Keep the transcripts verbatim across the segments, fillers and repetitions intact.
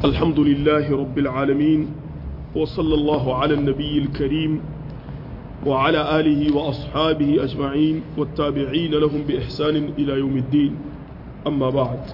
الحمد لله رب العالمين وصلى الله على النبي الكريم وعلى آله وأصحابه أجمعين والتابعين لهم بإحسان إلى يوم الدين أما بعد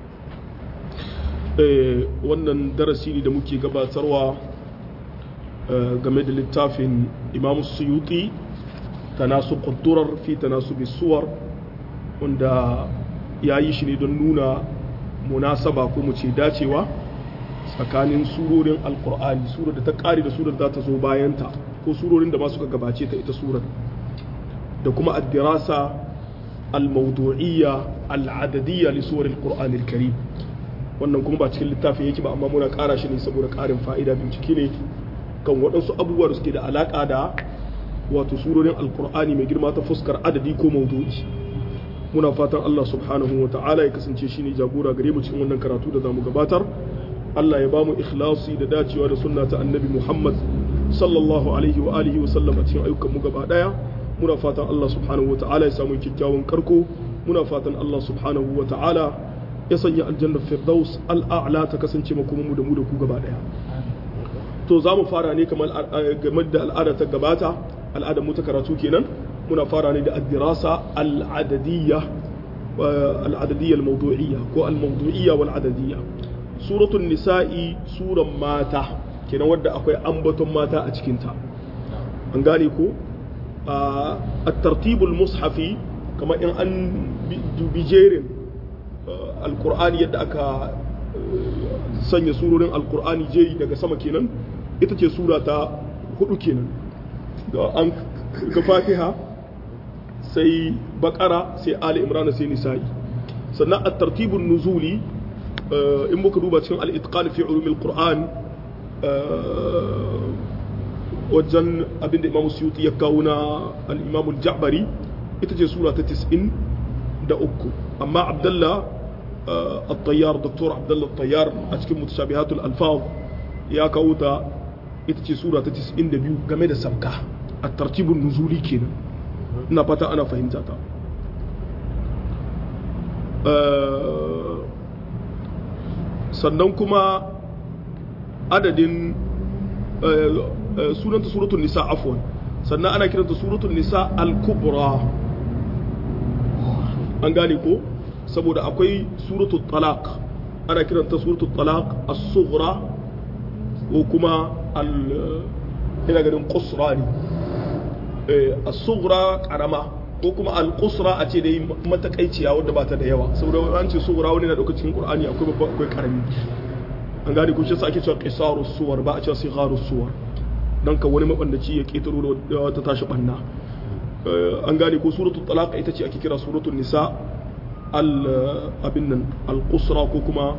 wannan darasi ne da muke gabatarwa game da littafin Imam Suyuti tanasuq ad-durar fi tanasub as-suwar wanda yayi shi ne don nuna munasaba ko mu ce dacewa tsakanin surorin alkur'ani surar da ta kare da surar da ta zo bayanta ko surorin da ma suka gabace ta ita surar da kuma ad-dirasa al-mawdu'iyya al-adadiyya li suwar al-qur'an al-karim wannan kuma ba cikin littafin yake ba amma muna kara shi ne saboda karin fa'ida bincike ne kan waɗansu abubuwa da suke da alaka da wato surorin alkur'ani mai girma ta fuskar adadi ko mawdu'i muna fatan Allah subhanahu wa ta'ala ya kasance shi ne jagora gare mu cikin wannan karatu da zamu gabatar Allah ya ba mu ikhlasi da dacewa da sunna ta annabi Muhammad sallallahu alaihi wa alihi wa sallam a cikin ayyukan mu gaba daya muna fatan Allah subhanahu wa ta'ala ya samu kyakkyawan karko muna fatan Allah subhanahu wa ta'ala ya sanya aljanna firdaus al'a'la ta kasance makoman mu da mu da ku gaba daya to za mu fara ne kamar game da al'ada ta gabata al'adar mu ta karatu kenan muna fara ne da ad-dirasa al-adadiyya al-adadiyya al-mawdu'iyya ko al-mawdu'iyya wal-adadiyya suratul nisa'i suran mata kenan wadda akwai ambaton mata a cikin ta an gane ko at-tartibul mushafi kamar in an dubi jerin al-qur'ani yadda aka sanya surorin al-qur'ani jeri daga sama kenan ita ce sura ta hudu kenan ga an ga fatiha sai bakara sai ali imran sai nisa'i sannan at-tartibun nuzuli in muka duba cikin al-itqan fi ulum al-qur'an wajen abinda imam suyuti ya kawo na al-imam al-ja'bari ita ce sura ta tis'in da uku amma abdullah at-tayyar doktor abdullah at-tayyar a cikin mutashabihatul alfaz ya kawo ta ita ce sura ta tis'in da biyu game da sabka at-tartibun nuzuli kenan ina fata ana fahimta ta sannan kuma adadin sunanta suratul nisa afwan sannan ana kiranta suratul nisa al-kubra an gane ko saboda akwai suratul talaq ana kiranta suratul talaq as-sughra ko kuma al ina ganin qusra ne as-sughra karama ko kuma al-qusra a ce dai matakaiciya wadda ba ta da yawa saboda an ce sughra wani na dauka cikin qur'ani akwai babba akwai karami an gane ko shi sa ake cewa qisaru suwar ba a cewa sigharu suwar dan ka wani mabandaci ya ketaro da ta tashi banna an gane ko suratul talaq ita ce ake kira suratul nisa al abin nan al-qusra ko kuma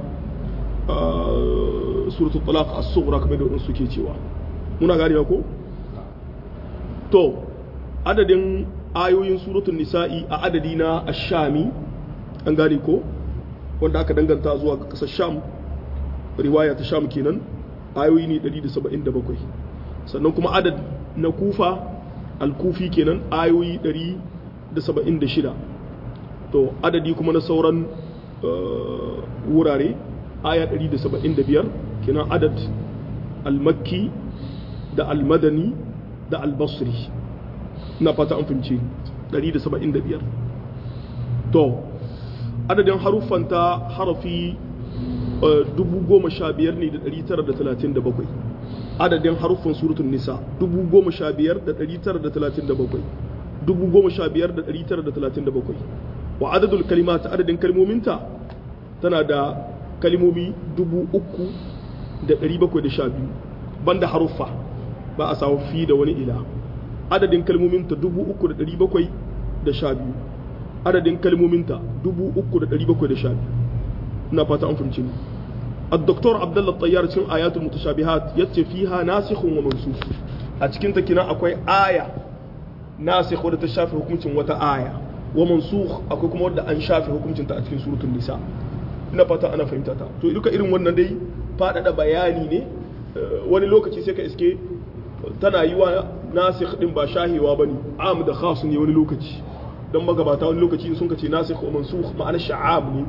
suratul talaq as-sughra kamar da wadansu suke cewa muna gane ko to adadin ayoyin suratul nisa'i a adadi na ash-shami an gane ko wanda aka danganta zuwa ga kasar sham riwaya ta sham kenan ayoyi ne ɗari da saba'in da bakwai sannan kuma adad na kufa al-kufi kenan ayoyi ɗari da saba'in da shida to adadi kuma na sauran wurare aya ɗari da saba'in da biyar kenan adad al-makki da al-madani da al-basri na fata an fince ɗari da saba'in da biyar to adadin haruffanta harafi dubu goma sha biyar ne da ɗari tara da talatin da bakwai adadin haruffan suratun nisa dubu goma sha biyar da ɗari tara da talatin da bakwai dubu goma sha biyar da ɗari tara da talatin da bakwai wa adadul kalimata adadin kalmominta tana da kalmomi dubu uku da ɗari bakwai da sha biyu banda haruffa ba a samu fi da wani ila adadin kalmominta dubu uku da ɗari bakwai da sha biyu adadin kalmominta dubu uku da ɗari bakwai da sha biyu ina fata an fahimci ni الدكتور عبد الله الطيار cikin ayatul mutashabihat yace fiha nasikhun wa mansukh a cikin ta kina akwai aya nasikh wadda ta shafe hukuncin wata aya wa mansukh akwai kuma wadda an shafe hukuncin ta a cikin suratul nisa ina fata ana fahimta ta to duka irin wannan dai fadada bayani ne wani lokaci sai ka iske tana yi wa nasikh din ba shahewa bane am da khas ne wani lokaci dan magabata wani lokaci sun kace nasikh wa mansukh ma'ana sha'ab ne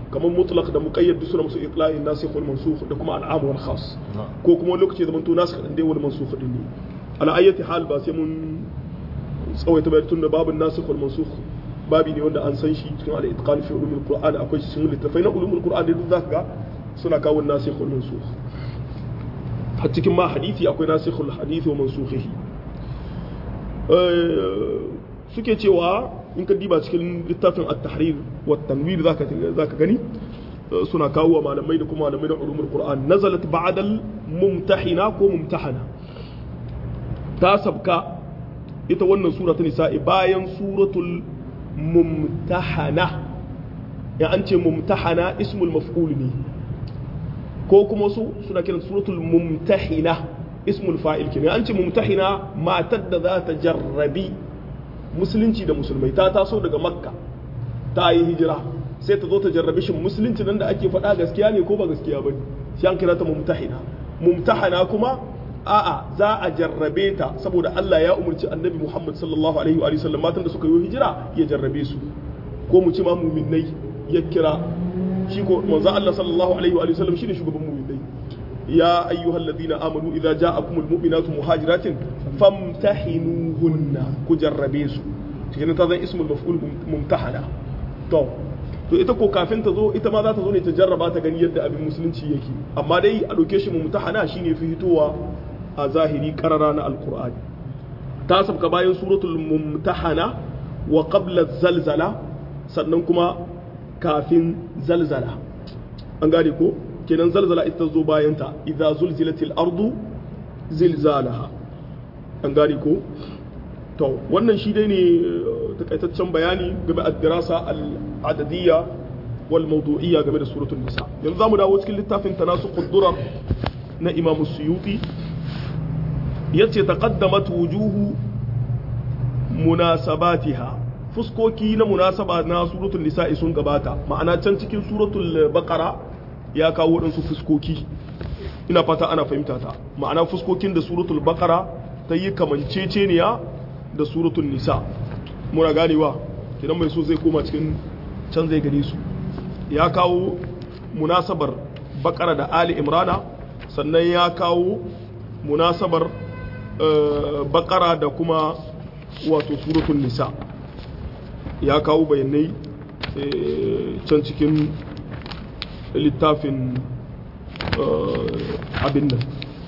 kamar mutlaq da muqayyad suna musu itlaqin nasikh wal mansukh da kuma al'am wal khas ko kuma lokaci zaman to nasikh din dai wal mansukh din ne ala ayyati hal ba sai mun tsawaita bayatun da babun nasikh wal mansukh babi ne wanda an san shi cikin al-itqan fi ulumul qur'an akwai shi cikin littafai na ulumul qur'an da duk zaka ga suna kawo nasikh wal mansukh har cikin ma hadisi akwai nasikhul hadisi wa mansukhihi suke cewa in ka diba cikin littafin at-tahrir wa at-tanwir zaka zaka gani suna kawo wa malamai da kuma malamai da ulumul qur'an nazalat ba'da al-mumtahina ko mumtahana ta sabka ita wannan sura ta nisa'i bayan suratul mumtahana ya an ce mumtahana ismul maf'ul ne ko kuma su suna kiran suratul mumtahina ismul fa'il kenan an ce mumtahina matar da za ta jarrabi musulunci da musulmai ta taso daga makka ta yi hijira sai ta zo ta jarrabi shin musulunci nan da ake faɗa gaskiya ne ko ba gaskiya ba ne sai an kira ta mumtahina mumtahana kuma a'a za a jarrabe ta saboda Allah ya umarci annabi Muhammad sallallahu alaihi wa sallam matan da suka yi hijira ya jarrabe su ko mu ci ma mu'minnai ya kira shi ko manzo Allah sallallahu alaihi wa sallam shine shugaban mu'minai ya ayyuhalladhina amanu idza ja'akumul mu'minatu muhajiratin famtahinuhunna ku jarrabe su cikin ta zan ismul maf'ul mumtahana to to ita ko kafin ta zo ita ma za ta zo ne ta jarraba ta gani yadda abin musulunci yake amma dai a dauke shi mumtahana shine fi fitowa a zahiri karara na alqur'ani ta sabka bayan suratul mumtahana wa qabla zalzala sannan kuma kafin zalzala an gane ko kenan zalzala ita zo bayan ta idza zulzilatil ardu zilzalaha an gane ko to wannan shi dai ne takaitaccen bayani game da dirasa al-adadiyya wal mawdu'iyya game da suratul nisa yanzu zamu dawo cikin littafin tanasuqud durar na Imam Suyuti yace taqaddamat wujuhu munasabatiha fuskoki na munasaba na suratul nisa sun gabata ma'ana can cikin suratul baqara ya kawo wadansu fuskoki ina fata ana fahimta ta ma'ana fuskokin da suratul baqara ta yi kamanceceniya da suratul nisa muna ganewa kidan mai so zai koma cikin can zai gane su ya kawo munasabar baqara da ali imrana sannan ya kawo munasabar baqara da kuma wato suratul nisa ya kawo bayanai can cikin littafin abin nan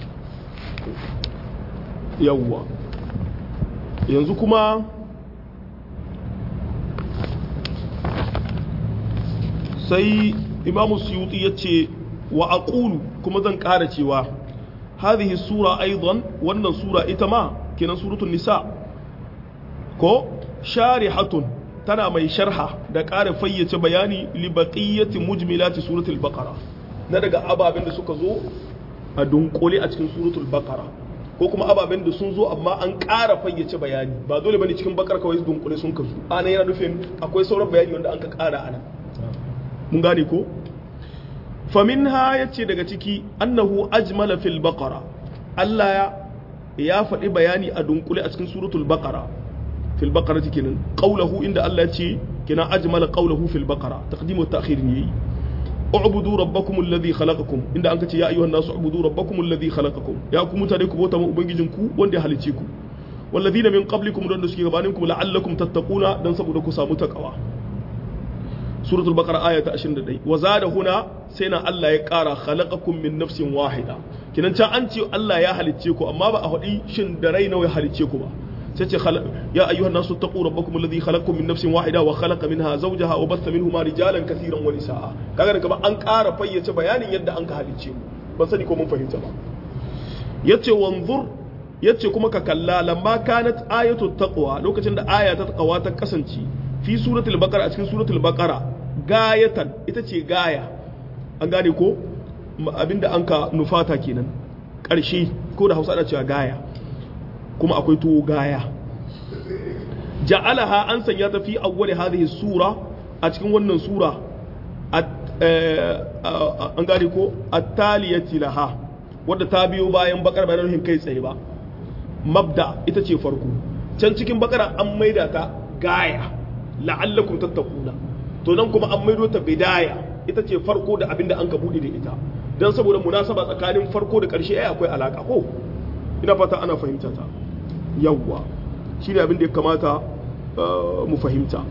yawwa yanzu kuma sai imamu suyuti ya ce wa aqulu kuma zan ƙara cewa hadhihi sura aidan wannan sura ita ma kenan suratul nisa ko sharihatun tana mai sharha da ƙara fayyace bayani li baqiyati mujmilati suratul baqara na daga ababen da suka zo a dunkule a cikin suratul baqara ko kuma ababen da sun zo amma an ƙara fayyace bayani ba dole bane cikin bakar kawai su dunkule sun kasu ana yana nufin akwai sauran bayani wanda an ka ƙara ana mun gane ko faminha yace daga ciki annahu ajmala fil baqara Allah ya ya faɗi bayani a dunkule a cikin suratul baqara fil baqara kenan qawluhu inda Allah ya ce kina ajmala qawluhu fil baqara taqdim wa ta'khir ne u'budu rabbakum alladhi khalaqakum inda an kace ya ayyuhan nasu u'budu rabbakum alladhi khalaqakum ya ku mutane ku bauta ma ubangijinku wanda ya halice ku walladhina min qablikum don da suke gabaninku la'allakum tattaquna dan saboda ku samu takawa suratul baqara aya ta ashirin da ɗaya wa zada huna sai na Allah ya ƙara khalaqakum min nafsin wahida kinan can an ce Allah ya halicce ku amma ba a hadi shin da rai nawa ya halicce ku ba sai ce ya ayyuhan nasu taqu rabbakum alladhi khalaqakum min nafsin wahida wa khalaqa minha zawjaha wa batha minhuma rijalan katiran wa nisaa kaga daga an ƙara fayyace bayanin yadda an ka halicce mu ban sani ko mun fahimta ba yace wanzur yace kuma ka kalla lamma kanat ayatu taqwa lokacin da aya ta taqwa ta kasance fi suratul baqara a cikin suratul baqara gayatan ita ce gaya an gane ko abinda an ka nufata kenan ƙarshe ko da Hausa ana cewa gaya kuma akwai tuwo gaya ja'alaha an sanya ta fi awwali hadhihi sura a cikin wannan sura an gane ko at-taliyati laha wadda ta biyo bayan bakar bayan ruhin kai tsaye ba mabda ita ce farko can cikin bakara an maida ta gaya la'allakum tattaquna to nan kuma an maido ta bidaya ita ce farko da abin da an ka bude da ita dan saboda munasaba tsakanin farko da karshe ai akwai alaka ko ina fata ana fahimta ta yawwa shine abin da ya kamata mu fahimta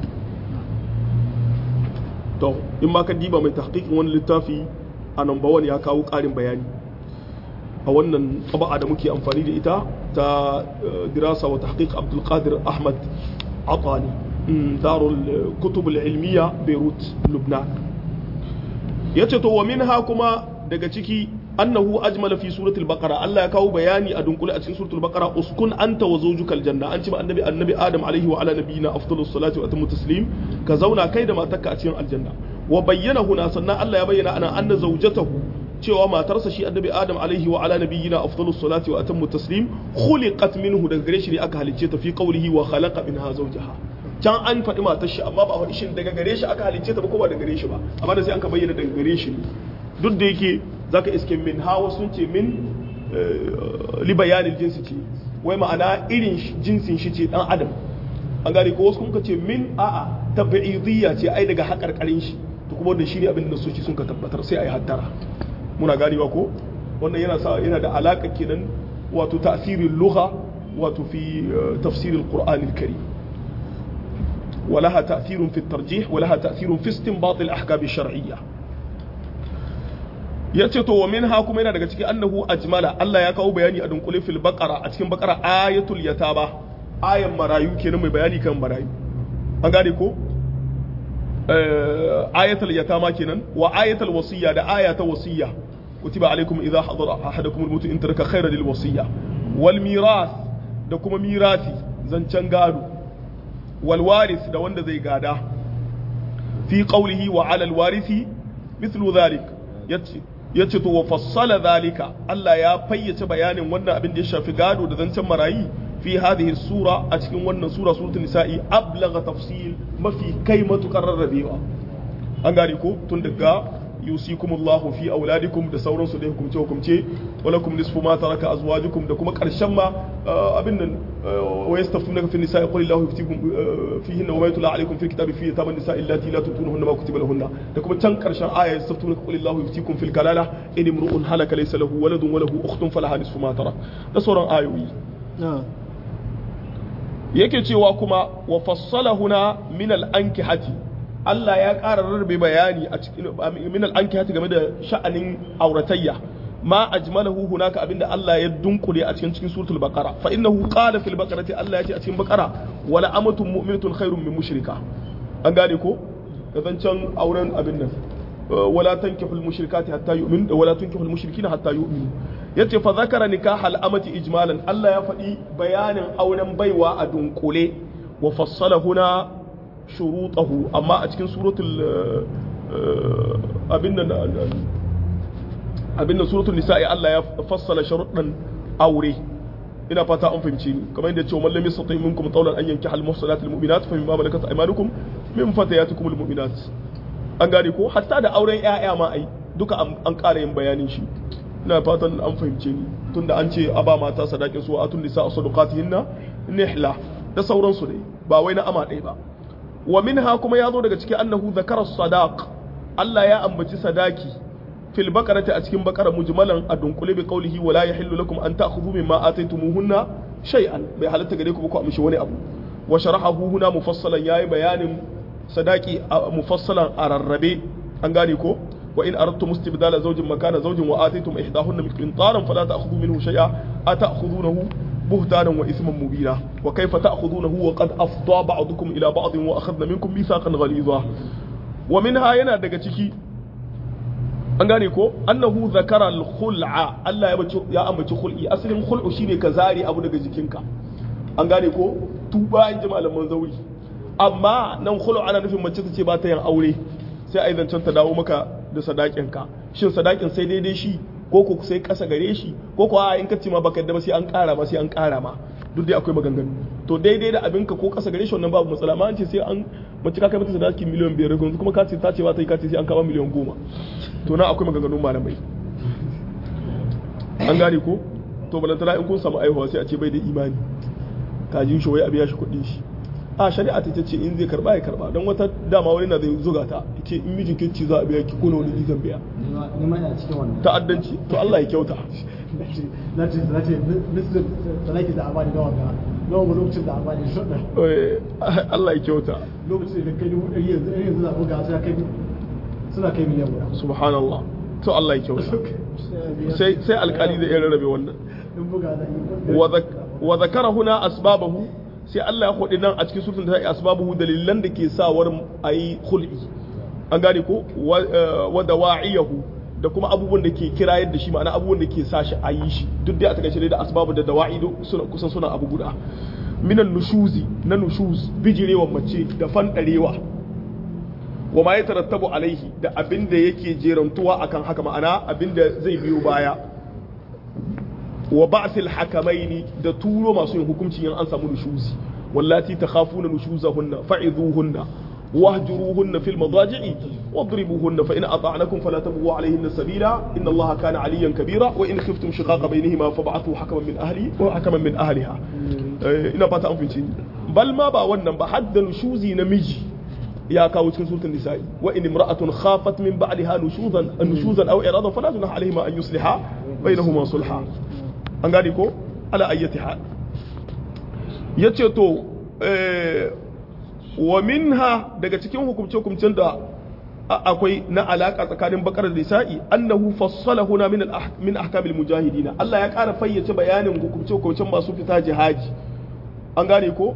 to in ma ka diba mai tahqiqin wani littafi a number one ya kawo ƙarin bayani a wannan taba'a da muke amfani da ita ta dirasa wa tahqiq Abdul Qadir Ahmad Atani darul kutub al-ilmiya Beirut Lubnan yace to wa minha kuma daga ciki annahu ajmala fi suratul baqara Allah ya kawo bayani a dunkule a cikin suratul baqara uskun anta wa zawjukal janna an ce annabi annabi Adam alaihi wa ala nabiyina afdalus salati wa atammu taslim ka zauna kai da matarka a cikin aljanna wa bayyana huna sannan Allah ya bayyana ana anna zawjatahu cewa matarsa shi annabi Adam alaihi wa ala nabiyyina afdalus salati wa atammu taslim khuliqat minhu daga gare shi ne aka halicce ta fi qawlihi wa khalaqa minha zawjaha can an faɗi matar shi amma ba faɗi shin daga gare shi aka halicce ta ba ko ba daga gare shi ba amma da sai an ka bayyana daga gare shi duk da yake zaka iske min hawa sun ce min li bayanil jinsi ce wai ma'ana irin jinsin shi ce dan adam an gane ko wasu kun ce min a'a tabi'idiyya ce ai daga haƙarƙarin shi to kuma wannan shine abin da nasoci sun ka tabbatar sai ai hattara muna ganewa ko wannan yana sa yana da alaka kenan wato ta'sirin lugha wato fi tafsir al-Qur'an al-Karim ولها تأثير في الترجيح ولها تأثير في استنباط الأحكام الشرعية yace to wa minha kuma yana daga cikin annahu ajmala Allah ya kawo bayani a dunkule fil baqara a cikin baqara ayatul yataba ayan marayu kenan mai bayani kan marayu an gane ko ayatul yatama kenan wa ayatul wasiyya da ayatul wasiyya kutiba alaikum idha hadara ahadakum al-maut in taraka khayran lil wasiyya wal mirath da kuma mirasi zancan gado wal waris da wanda zai gada fi qawlihi wa ala al warisi mithlu dhalik yace yace to wa fassala dhalika Allah ya fayyace bayanin wannan abin da ya shafi gado da zancen marayi fi hadhihi sura a cikin wannan sura suratul nisa'i ablagha tafsil mafi kai matukar rarrabewa an gane ko tun daga yusikumullahu fi auladikum da sauransu da hukumce hukumce walakum nisfu ma taraka azwajukum da kuma karshen ma abin nan wa yastaftunaka fi nisa'i qul illahu yuftikum fihinna wa ma yutla alaykum fil kitabi fi yataman nisa'i allati la tutunhunna ma kutiba lahunna da kuma can karshen aya yastaftunaka qul illahu yuftikum fil kalala in imru'un halaka laysa lahu waladun wa lahu ukhtun falaha nisfu ma tarak da sauran ayoyi yake cewa kuma wa fassala huna min al-ankihati Allah ya ƙara rarrabe bayani a cikin min al-ankihati game da sha'anin auratayya ma ajmalahu hunaka abinda Allah ya dunkule a cikin cikin suratul baqara fa innahu qala fil baqarati Allah ya ce a cikin baqara wala amatun mu'minatun khairun min mushrika an gane ko kazancan auren abin nan wala tankihul mushrikati hatta yu'min wala tankihul mushrikina hatta yu'minu yace fa zakara nikah al-amati ijmalan Allah ya faɗi bayanin auren baiwa a dunkule wa fassala huna shurutahu amma a cikin suratul abin nan abin nan suratul nisa'i Allah ya fassala sharuɗan aure ina fata an fahimci ni kamar yadda cewa mallami satai minkum tawlan an yanki al muhsanat al mu'minat fa mimma malakat aymanukum min fatayatikum al mu'minat an gane ko hatta da auren ƴaƴa ma ai duka an ƙara yin bayanin shi ina fatan an fahimce ni tunda an ce aba mata sadakin su atun nisa sadaqatihinna nihla da sauransu dai ba wai na ama ɗaya ba wa minha kuma ya zo daga cikin annahu zakara sadaq Allah ya ambaci sadaki fil baqarati a cikin baqara mujmalan a dunkule bi qawlihi wa la yahillu lakum an ta'khudhu mimma ataytumuhunna shay'an bai halatta gare ku ba ku amshi wani abu wa sharahahu huna mufassalan yayi bayanin sadaki mufassalan a rarrabe an gane ko wa in aradtum istibdala zawjin makana zawjin wa ataytum ihdahunna qintaran fala ta'khudhu minhu shay'a ata'khudhunahu بهتانا وإثما مبينا وكيف تأخذونه وقد أفضى بعضكم إلى بعض وأخذنا منكم ميثاقا غليظا ومنها ينا daga ciki an gane ko annahu zakara al-khul'a Allah ya bace ya ambaci khul'i asalin khul'u shine ka zari abu daga jikinka an gane ko tuba in ji malaman zauri amma nan khul'u ana nufin mace ta ce ba ta yin aure sai ai zancen ta dawo maka da sadakin ka shin sadakin sai daidai shi ko ko sai kasa gare shi ko ko a in ka ce ma baka da ba sai an kara ma sai an kara ma duk dai akwai maganganu to daidai da abinka ko kasa gare shi wannan babu matsala ma an ce sai an mace ka kai mata sadaki miliyan biyar yanzu kuma ka ce ta ce ba ta yi ka ce sai an kama miliyan goma to na akwai maganganun malamai an gane ko to balantana in kun samu aihuwa sai a ce bai da imani ka ji shi wai a biya shi kuɗin shi a shari'a ta ce in zai karba ya karba don wata dama wani na zai zuga ta ce in mijin kinci za a biya ki kuna wani zan biya ni ma ina cikin wannan ta'addanci to Allah ya kyauta na ce na ce misli salaki da amani da wanda nawa mu lokacin da amani shi da Allah ya kyauta lokacin da kai dubu ɗari yanzu yanzu za buga suna kai suna kai miliyan guda subhanallah to Allah ya kyauta sai sai alkali da ya rarrabe wannan in buga da wa zakara huna asbabahu sai Allah ya hodi nan a cikin surtun da asbabuhu dalilan da ke sawar ayi khul'i an gane ko wa dawa'iyahu da kuma abubuwan da ke kira yadda shi ma'ana abubuwan da ke sa shi a yi shi duk dai a takaice da asbabu da dawa'i suna kusan suna abu guda minan nushuzi na nushuz bijirewan mace da fandarewa wa ma yatarattabu alaihi da abin da yake jerantuwa akan haka ma'ana abin da zai biyo baya wa ba'sil hakamaini da turo masu yin hukunci in an samu nushuzi wallati takhafuna nushuzahunna fa'idhuhunna واهجروهن في المضاجع واضربوهن فإن أطعنكم فلا تبغوا عليهن سبيلا إن الله كان عليا كبيرا وإن خفتم شقاق بينهما فبعثوا حكما من أهله وحكما من أهلها إن باتا أنفنشين بل ما با wannan ba hadda nushuzi namiji ya kawo cikin suratul nisa'i wa in imra'atun khafat min ba'liha nushuzan nushuzan aw iradan fala junaha alayhima an yusliha bainahuma sulha an gani ko ala ayyati hal yace to eh wa minha daga cikin hukumce-hukumcen da akwai na alaka tsakanin bakar da nisa'i annahu fassala huna min min ahkamil mujahidin Allah ya ƙara fayyace bayanin hukumce-hukumcen masu fita jihadi an gane ko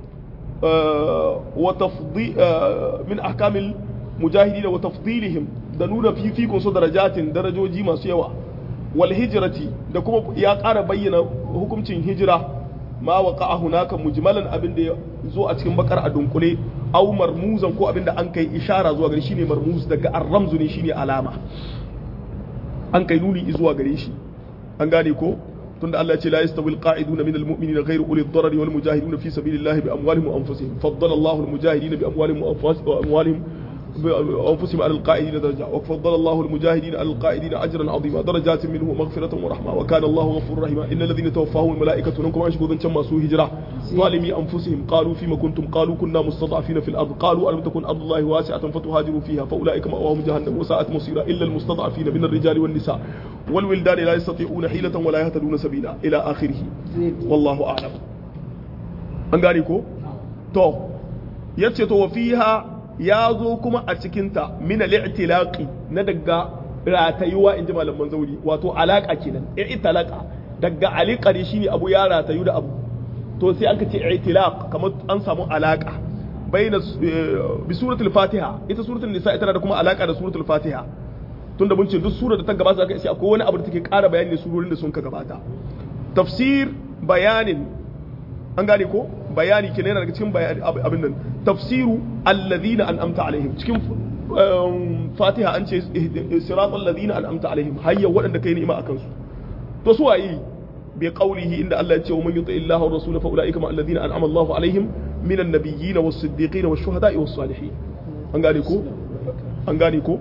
wa tafdi min ahkamil mujahidin wa tafdilihim da nuna fifikun su darajatin darajoji masu yawa wal hijrati da kuma ya ƙara bayyana hukuncin hijira ma waqa'a hunaka mujmalan abinda ya zo a cikin bakar a dunkule aw marmuzan ko abinda an kai ishara zuwa gare shi ne marmuz daga ar-ramzu ne shine alama an kai nuni zuwa gare shi an gane ko tunda Allah ya ce la yastawil qa'iduna minal mu'minina ghayru ulil darari wal mujahiduna fi sabilillahi bi amwalihim wa anfusihim faddala Allahu al mujahidina bi amwalihim wa amwalihim بأنفسهم على القائدين درجة وفضل الله المجاهدين على القائدين أجرا عظيما درجات منه مغفرة ورحمة وكان الله غفورا رحيما إن الذين توفاهم الملائكة نكم أنشكوا ذن شما سوء هجرة ظالمي أنفسهم قالوا فيما كنتم قالوا كنا مستضعفين في الأرض قالوا ألم تكن أرض الله واسعة فتهاجروا فيها فأولئك مأواهم جهنم وساءت مصيرا إلا المستضعفين من الرجال والنساء والولدان لا يستطيعون حيلة ولا يهتدون سبيلا إلى آخره والله أعلم أنقاليكو تو يتشتو فيها ya zo kuma a cikinta min al-i'tilaqi na daga ratayuwa inji malaman zauri wato alaka kenan i'tilaqa daga aliqari shine abu ya ratayu da abu to sai aka ce i'tilaq kamar an samu alaka bayna bi suratul fatiha ita suratul nisa ita da kuma alaka da suratul fatiha tunda mun ce duk surar da ta gabata aka ce akwai wani abu da take ƙara bayani ne surorin da sun ka gabata tafsir bayanin an gane ko bayani kenan yana daga cikin bayani abin nan tafsiru alladhina an'amta alaihim cikin fatiha an ce siratal ladina an'amta alaihim hayya wadanda kai ni'ima akan su to su waye bi qawlihi inda Allah ya ce man yuti illaha wa rasulahu fa ulaika ma alladhina an'ama Allahu alaihim minan nabiyyin was siddiqin was shuhada'i was salihin an gane ko an gane ko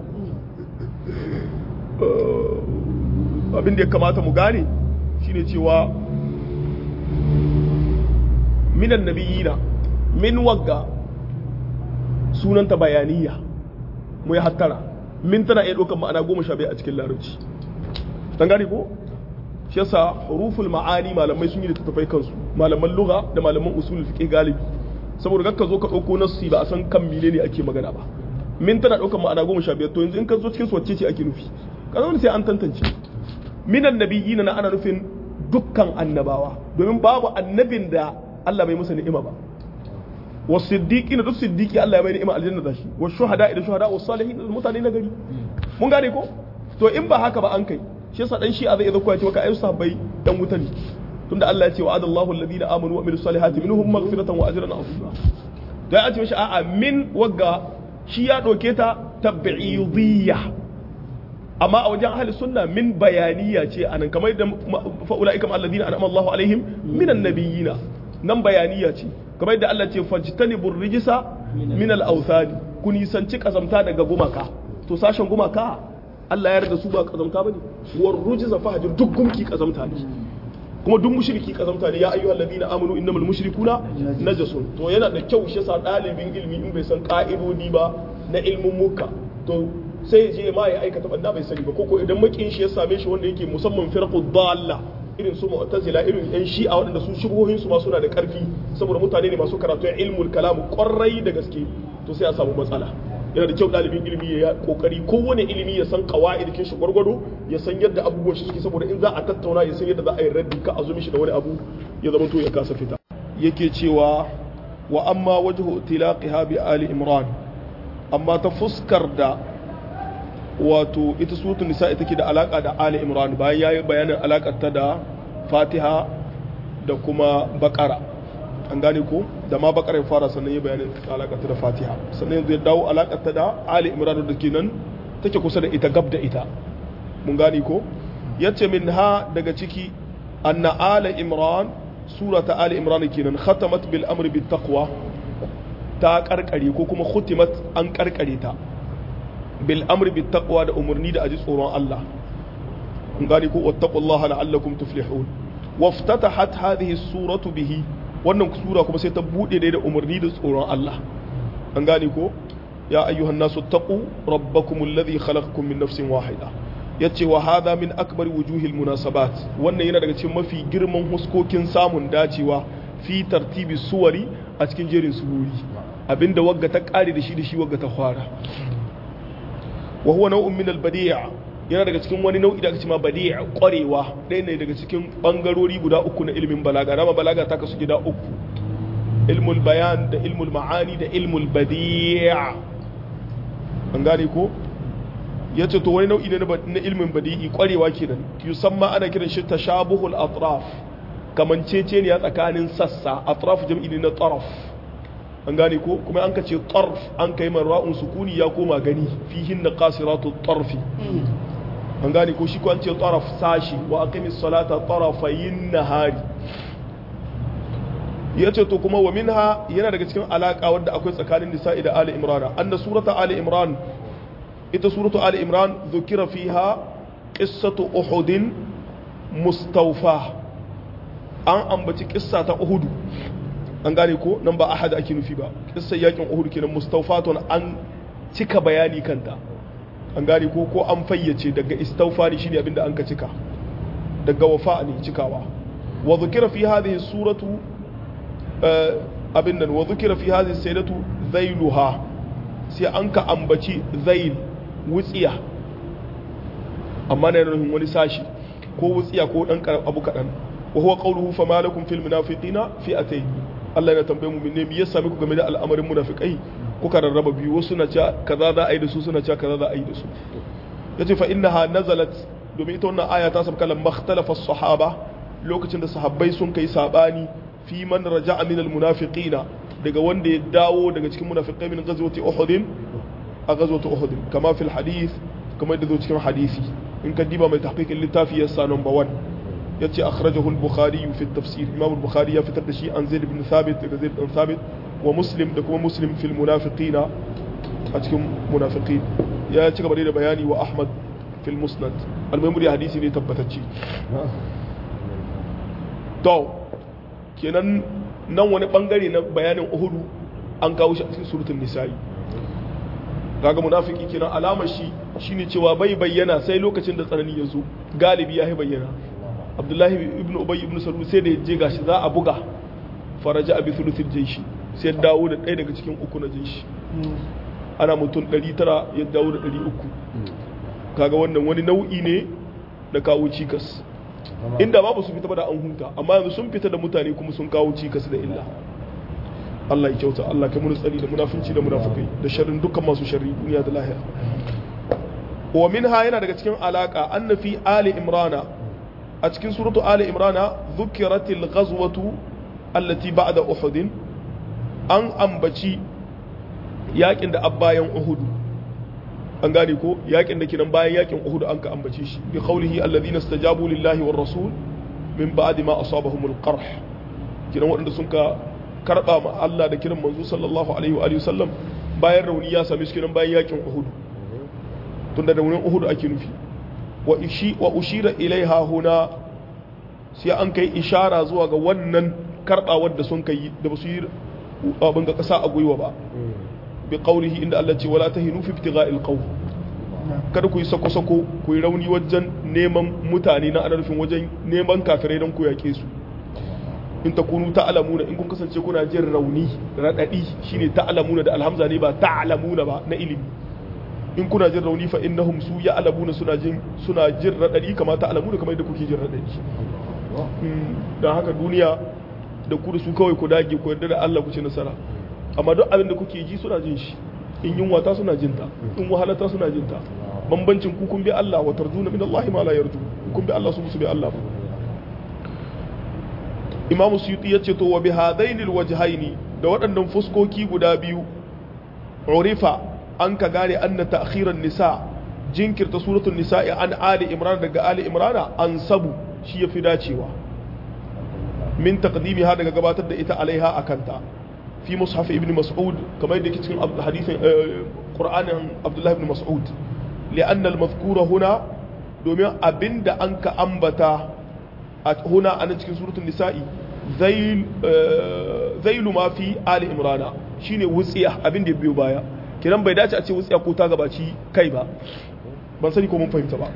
abin da ya kamata mu gane shine cewa minan nabiyina min wagga sunanta bayaniya mu ya hattara min tana iya ɗaukar ma'ana goma sha biyu a cikin larabci dan gane ko shi yasa huruful ma'ani malamai sun yi da tattafai kansu malaman lugha da malaman usulul fiqh galibi saboda kakka zo ka ɗauko nassi ba a san kan mile ne ake magana ba min tana ɗaukar ma'ana goma sha biyar to yanzu in ka zo cikin su wacce ce ake nufi kaza sai an tantance minan nabiyina na ana nufin dukkan annabawa domin babu annabin da Allah bai musa ni'ima ba was siddiqin duk siddiqi Allah ya bai ni'ima aljanna da shi was shuhada da shuhada was salihin da mutane na gari mun gane ko to in ba haka ba an kai shi yasa dan shi a zai zo ya ce maka ayu sahabbai dan wuta ne tunda Allah ya ce wa'adallahu alladhina amanu wa amilus salihati minhum maghfiratan wa ajran azima da ya ce mishi a'a min wagga shi ya doke ta tab'idiyya amma a wajen ahli sunna min bayaniya ce anan kamar yadda fa ulaika alladhina an'ama Allahu alaihim minan nabiyina nan bayaniya ce kamar yadda Allah ce fajtanibur rijsa min al-awthan kun yisanci kazamta daga gumaka to sashen gumaka Allah ya yarda su ba kazamta bane war rujza fahjur duk gumki kazamta ne kuma duk mushriki kazamta ne ya ayyuhal ladina amanu innamal mushrikuna najasun to yana da kyau shi yasa dalibin ilmi in bai san ka'idodi ba na ilmin muka to sai je ma ya aikata banda bai sani ba koko idan makin shi ya same shi wanda yake musamman firqud dalla irin su mu'tazila irin yan shi'a waɗanda su shubuhohin su ma suna da karfi saboda mutane ne masu karatu ilmul kalam ƙwarai da gaske to sai a samu matsala yana da kyau ɗalibin ilimi ya kokari kowane ilimi ya san kawaidikin shi gwargwado ya san yadda abubuwan shi suke saboda in za a tattauna ya san yadda za a yi raddi ka azumi shi da wani abu ya zama to ya kasa fita yake cewa wa amma wajhu tilaqiha bi ali imran amma ta fuskar da wato ita suratul nisa ita ke da alaka da ali imran bayan yayi bayanin alakar ta da fatiha da kuma bakara an gane ko da ma bakara ya fara sannan ya bayanin alakar ta da fatiha sannan yanzu ya dawo alakar ta da ali imran da ke nan take kusa da ita gab da ita mun gane ko yace min ha daga ciki anna ali imran surata ali imran kenan khatamat bil amri bit taqwa ta karkare ko kuma khutimat an karkare ta bil amri bit taqwa da umurni da aji tsoron Allah kun gane ko wattaqullaha la'allakum tuflihun waftatahat hadhihi suratu bihi wannan sura kuma sai ta bude da umurni da tsoron Allah an gane ko ya ayyuhan nasu taqu rabbakumul ladhi khalaqakum min nafsin wahida yace wa hadha min akbar wujuhil munasabat wannan yana daga cikin mafi girman huskokin samun dacewa fi tartibi suwari a cikin jerin surori abinda wagga ta kare da shi da shi wagga ta fara wa huwa nau'un min al-badi' yana daga cikin wani nau'i da ake cewa badi' kwarewa ɗaya ne daga cikin bangarori guda uku na ilimin balaga dama balaga ta kasu gida uku ilmul bayan da ilmul ma'ani da ilmul badi' an gane ko yace to wani nau'i ne na ilmin badi'i kwarewa kenan yusamma ana kiran shi tashabuhul atraf kamancece ne a tsakanin sassa atraf jam'i ne na taraf an gane ko kuma an kace tarf an kai man ra'un sukuni ya koma gani fihin na qasiratu tarfi an gane ko shi ko an ce taraf sashi wa aqimis salata tarafayin nahari yace to kuma wa minha yana daga cikin alaka wanda akwai tsakanin nisa'i da ali imran anna surata ali imran ita suratu ali imran dhukira fiha qissatu uhud mustawfa an ambaci kissa ta uhud an gane ko nan ba ahad ake nufi ba kissar yakin uhud kenan mustawfatun an cika bayani kanta an gane ko ko an fayyace daga istawfa ne shine abinda an ka cika daga wafa ne cikawa wa dhukira fi hadhihi suratu abin nan wa dhukira fi hadhihi sayyidatu zailuha sai an ka ambaci zail wutsiya amma na nufin wani sashi ko wutsiya ko dan abu kadan wa huwa qawluhu fama lakum fil munafiqina fi'atayn Allah yana tambaye mu ne me yasa muku game da al'amarin munafikai kuka rarraba biyu wasu na cewa kaza za a yi da su suna cewa kaza za a yi da su yace fa innaha nazalat domin ita wannan aya ta sabka lam makhtalafa as-sahaba lokacin da sahabbai sun kai sabani fi man raja'a min al-munafiqina daga wanda ya dawo daga cikin munafiqai min ghazwati uhud a ghazwati uhud kama fil hadith kama da zo cikin hadisi in ka diba mai tahqiqin littafi yasa number one yace akhrajahu al-bukhari fi at-tafsir imam al-bukhari ya fitar da shi an zaid ibn thabit daga zaid ibn thabit wa muslim da kuma muslim fil munafiqina a cikin munafiqin ya ci gaba da bayani wa ahmad fil musnad al-muhim hadisi ne tabbatacce to kenan nan wani bangare na bayanin uhudu an kawo shi a cikin suratul nisa'i kaga munafiki kenan alamar shi shine cewa bai bayyana sai lokacin da tsanani ya zo galibi ya bayyana abdullahi ibn ubay ibn salul sai da je gashi za a buga faraja abi thuluthil jayshi sai dawo da ɗaya daga cikin uku na jayshi ana mutum ɗari tara ya dawo da ɗari uku kaga wannan wani nau'i ne da kawo cikas inda babu su fita ba da an huta amma yanzu sun fita da mutane kuma sun kawo cikas da illa Allah ya kyauta Allah ka mun tsari da munafinci da munafikai da sharrin dukkan masu sharri duniya da lahira wa minha yana daga cikin alaka anna fi ali imrana a cikin suratu ali imrana dhukiratil ghazwatu allati ba'da uhud an ambaci yakin da abbayan uhud an gane ko yakin da kinan bayan yakin uhud an ka ambace shi bi qawlihi alladhina istajabu lillahi war rasul min ba'di ma asabahumul qarh kinan wadanda sun ka karba ma Allah da kiran manzo sallallahu alaihi wa alihi wasallam bayan rauni ya same shi kinan bayan yakin uhud tunda da raunin uhud ake nufi wa ishi wa ushira ilaiha huna sai an kai ishara zuwa ga wannan karbawar da sun kai da ba su yi abin ga kasa a gwiwa ba bi qawlihi inda Allah ce wala tahinu fi ibtigha'il qawm kada ku yi sako-sako ku yi rauni wajen neman mutane na anarfin wajen neman kafirai don ku yake su in takunu ta'lamuna in kun kasance kuna jin rauni radadi shine ta'lamuna da alhamza ne ba ta'lamuna ba na ilimi in kuna jin rauni fa innahum su ya'lamuna suna jin suna jin radadi kamar ta'lamuna kamar yadda kuke jin radadi dan haka duniya da ku da su kawai ku dage ku yarda da Allah ku ci nasara amma duk abin da kuke ji suna jin shi in yunwa ta suna jin ta in wahalata suna jin ta bambancin ku kun bi Allah wa tarjuna min Allah ma la yarju kun bi Allah su su bi Allah ba Imam Suyuti yace to wa bi hadainil wajhaini da waɗannan fuskoki guda biyu urifa an ka gane anna ta'khiran nisa jinkirta suratul nisa'i an ali imran daga ali imrana an sabu shi yafi dacewa min taqdimiha daga gabatar da ita alaiha akanta fi mushaf ibn mas'ud kamar yadda yake cikin hadisin qur'anin abdullah ibn mas'ud li'anna al-mazkura huna domin abinda an ka ambata huna anan cikin suratul nisa'i zayl zaylu ma fi ali imrana shine wutsiya abinda ya biyo baya kiran bai dace a ce wutsiya ko ta gabaci kai ba ban sani ko mun fahimta ba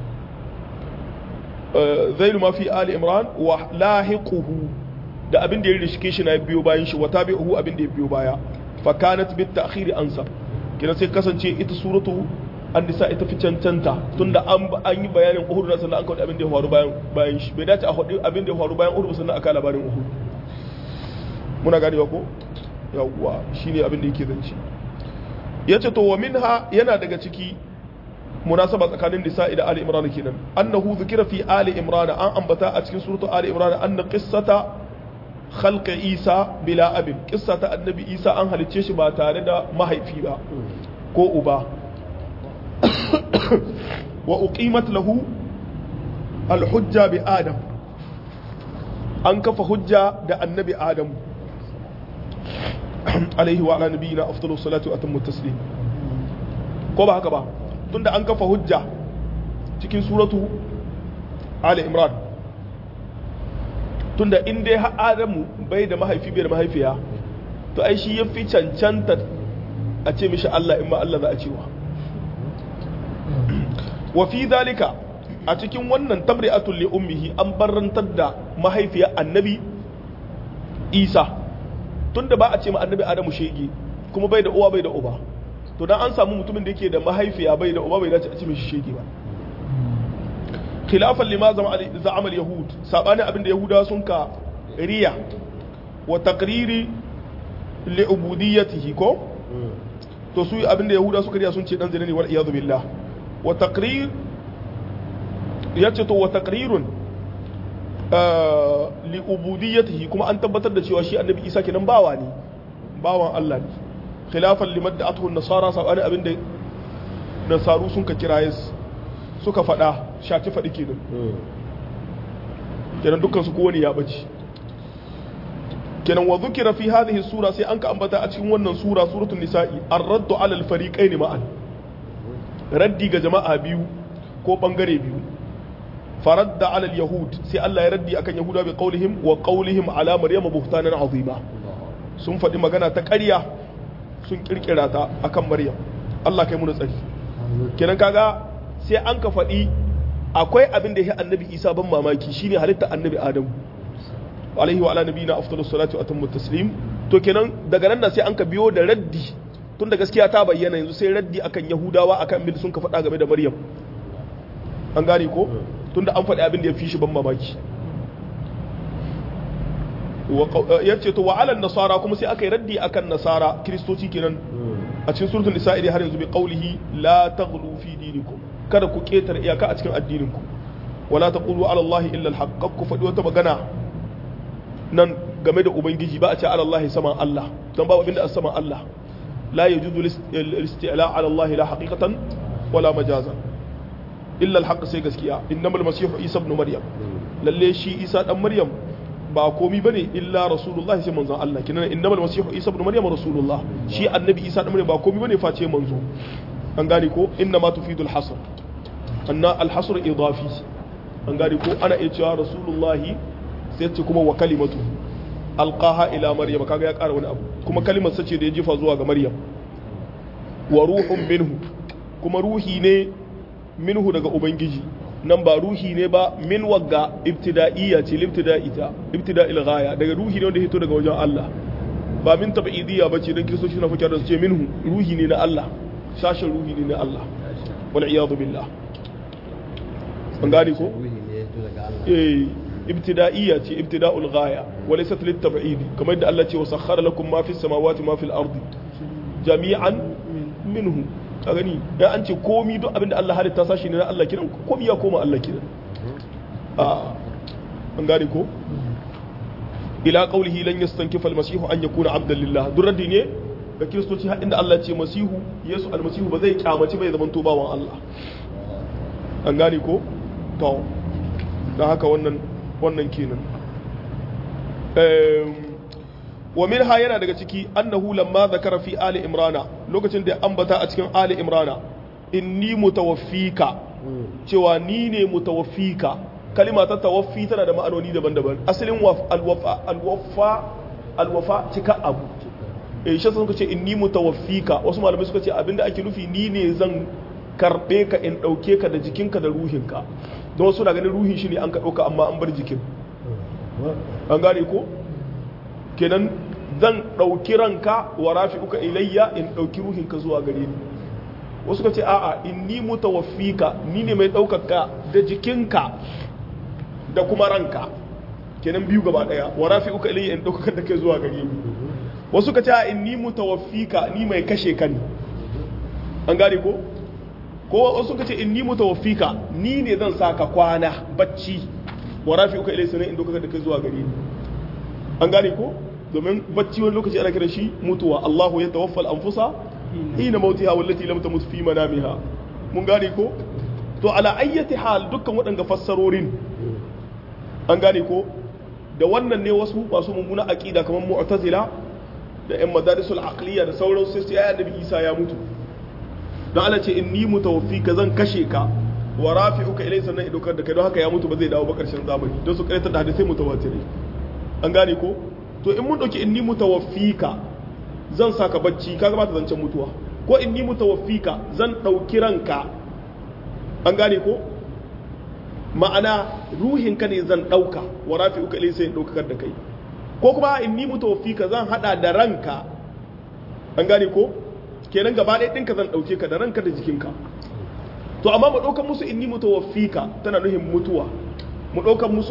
zailu ma fi ali imran wa lahiquhu da abin da ya rishike shi na biyo bayan shi wa tabi'uhu abin da ya biyo baya fa kanat bit ta'khir ansa kina sai kasance ita suratu an-nisa ita fi cancanta tunda an an yi bayanin uhud na sannan an kawo abin da ya faru bayan bayan shi bai dace a hudu abin da ya faru bayan uhud sannan aka labarin uhud muna gane ko yawwa shine abin da yake zance yace to wa minha yana daga ciki munasaba tsakanin nisa'i da ali imran kenan annahu zikira fi ali imran an ambata a cikin suratu ali imran anna qissata khalqi isa bila abin qissata annabi isa an halicce shi ba tare da mahaifi ba ko uba wa uqimat lahu alhujja bi adam an kafa hujja da annabi adam alaihi wa ala nabiyina afdalus salatu wa atammu taslim ko ba haka ba tunda an kafa hujja cikin suratu Ali Imran tunda in dai Adamu bai da mahaifi bai da mahaifiya to ai shi yafi cancanta a ce mishi Allah in ma Allah za a cewa wa fi zalika a cikin wannan tabri'atul li ummihi an barantar da mahaifiyar annabi Isa tunda ba a ce ma annabi Adamu shege kuma bai da uwa bai da uba to dan an samu mutumin da yake da mahaifiya bai da uba bai dace a ce mishi shege ba khilafan lima za'amal yahud sabani abinda yahudawa sun ka riya wa taqriri li ubudiyyatihi ko to su abinda yahudawa suka riya sun ce dan zina ne wal iyad billah wa taqrir yace to wa taqrirun li ubudiyyatihi kuma an tabbatar da cewa shi annabi Isa kenan bawa ne bawan Allah ne khilafan liman da'atuhu an-nasara sabani abinda nasaru sun ka kiraye suka fada shaci fadi kenan kenan dukkan su kowani ya bace kenan wa dhukira fi hadhihi sura sai an ka ambata a cikin wannan sura suratul nisa'i ar-raddu 'ala al-fariqayn ma'an raddi ga jama'a biyu ko bangare biyu faradda 'ala al-yahud sai Allah ya raddi akan yahuda bi qawlihim wa qawlihim 'ala maryama buhtanan 'azima sun fadi magana ta ƙarya sun kirkira ta akan Maryam Allah kai mu tsari kenan kaga sai an ka faɗi akwai abin da ya annabi Isa ban mamaki shine halitta annabi Adam alaihi wa ala nabiyina afdalus salatu wa atammu taslim to kenan daga nan sai an ka biyo da raddi tun da gaskiya ta bayyana yanzu sai raddi akan Yahudawa akan abin da sun ka faɗa game da Maryam an gane ko tunda an faɗi abin da ya fi shi ban mamaki ya ce to wa ala nasara kuma sai aka yi raddi akan nasara kristoci kenan a cikin suratul nisa'i har yanzu bi qawlihi la taghlu fi dinikum kada ku ketar iyaka a cikin addininku wala taqulu ala allahi illa alhaq ku faɗi wata magana nan game da ubangiji ba a ce ala allahi sama Allah dan babu abinda sama Allah la yajuzu al-isti'la ala allahi la haqiqatan wala majazan illa alhaq sai gaskiya innamal masihu isa ibn maryam lalle shi isa dan maryam ba komi bane illa rasulullahi sai manzon Allah kinan innamal masihu isa ibn maryam rasulullah shi annabi isa dan maryam ba komi bane face manzo an gane ko inna ma tufidul hasr anna al hasr idafi an gane ko ana iya cewa rasulullahi sai ce kuma wa kalimatu alqaha ila maryam kaga ya ƙara wani abu kuma kalimar sace da ya jifa zuwa ga maryam wa ruhun minhu kuma ruhi ne minhu daga ubangiji nan ba ruhi ne ba min wagga ibtida'iyya ce libtida'ita ibtida'il ghaya daga ruhi ne wanda hito daga wajen Allah ba min tab'idiyya bace dan kristoci na fakar da su ce minhu ruhi ne na Allah sashen ruhi ne na Allah wal iyadu billah an gane ko eh ibtida'iyya ce ibtida'ul ghaya wa laysat lit tab'id kamar yadda Allah ce wa sakhkhara lakum ma fis samawati ma fil ardi jami'an minhu a gani ya an ce komi duk abinda Allah halitta sashi ne na Allah kiran komi ya koma Allah kiran a an gane ko ila qawlihi lan yastankifa al-masih an yakuna abdan lillah durradi ne ga kristoci har inda Allah ce masihu yesu al-masihu ba zai kyamaci bai zaman tobawan Allah an gane ko to dan haka wannan wannan kenan eh wa minha yana daga ciki annahu lamma zakara fi ali imrana lokacin da ambata a cikin ali imrana inni mutawaffika cewa ni ne mutawaffika kalima ta tawaffi tana da ma'anoni daban-daban asalin alwafa alwafa alwafa cika abu eh shi suka ce inni mutawaffika wasu malamai suka ce abinda ake nufi ni ne zan karbe ka in dauke ka da jikinka da ruhinka don wasu na ganin ruhin shi ne an ka dauka amma an bar jikin an gane ko kenan zan ɗauki ranka wa rafi uka ilayya in ɗauki ruhinka zuwa gare ni wasu ka ce a'a in ni mutawaffika ni ne mai ɗaukaka da jikinka da kuma ranka kenan biyu gaba ɗaya wa rafi uka ilayya in ɗaukaka da kai zuwa gare ni wasu ka ce a'a in ni mutawaffika ni mai kashe ka ne an gane ko ko wasu ka ce in ni mutawaffika ni ne zan saka kwana bacci wa rafi uka ilayya sanan in ɗaukaka da kai zuwa gare ni an gane ko domin bacci wani lokaci ana kira shi mutuwa Allahu ya tawaffa al-anfusa hina mautiha wallati lam tamut fi manamiha mun gane ko to ala ayyati hal dukkan waɗanda fassarorin an gane ko da wannan ne wasu masu mummuna aqida kamar mu'tazila da ƴan madarisul aqliya da sauran sai sai annabi Isa ya mutu dan Allah ce inni mutawaffika zan kashe ka wa rafi'uka ilayhi sannan idokar da kai don haka ya mutu ba zai dawo ba karshen zamani don su karanta da hadisi mutawatirai an gane ko to in mun dauki inni mutawaffika zan saka bacci kaga ba ta zancen mutuwa ko inni mutawaffika zan dauki ranka an gane ko ma'ana ruhinka ne zan dauka wa rafi'uka ilayhi sai daukar da kai ko kuma inni mutawaffika zan hada da ranka an gane ko kenan gaba ɗaya ɗinka zan dauke ka da ranka da jikinka to amma mu daukan musu inni mutawaffika tana nuhin mutuwa mu daukan musu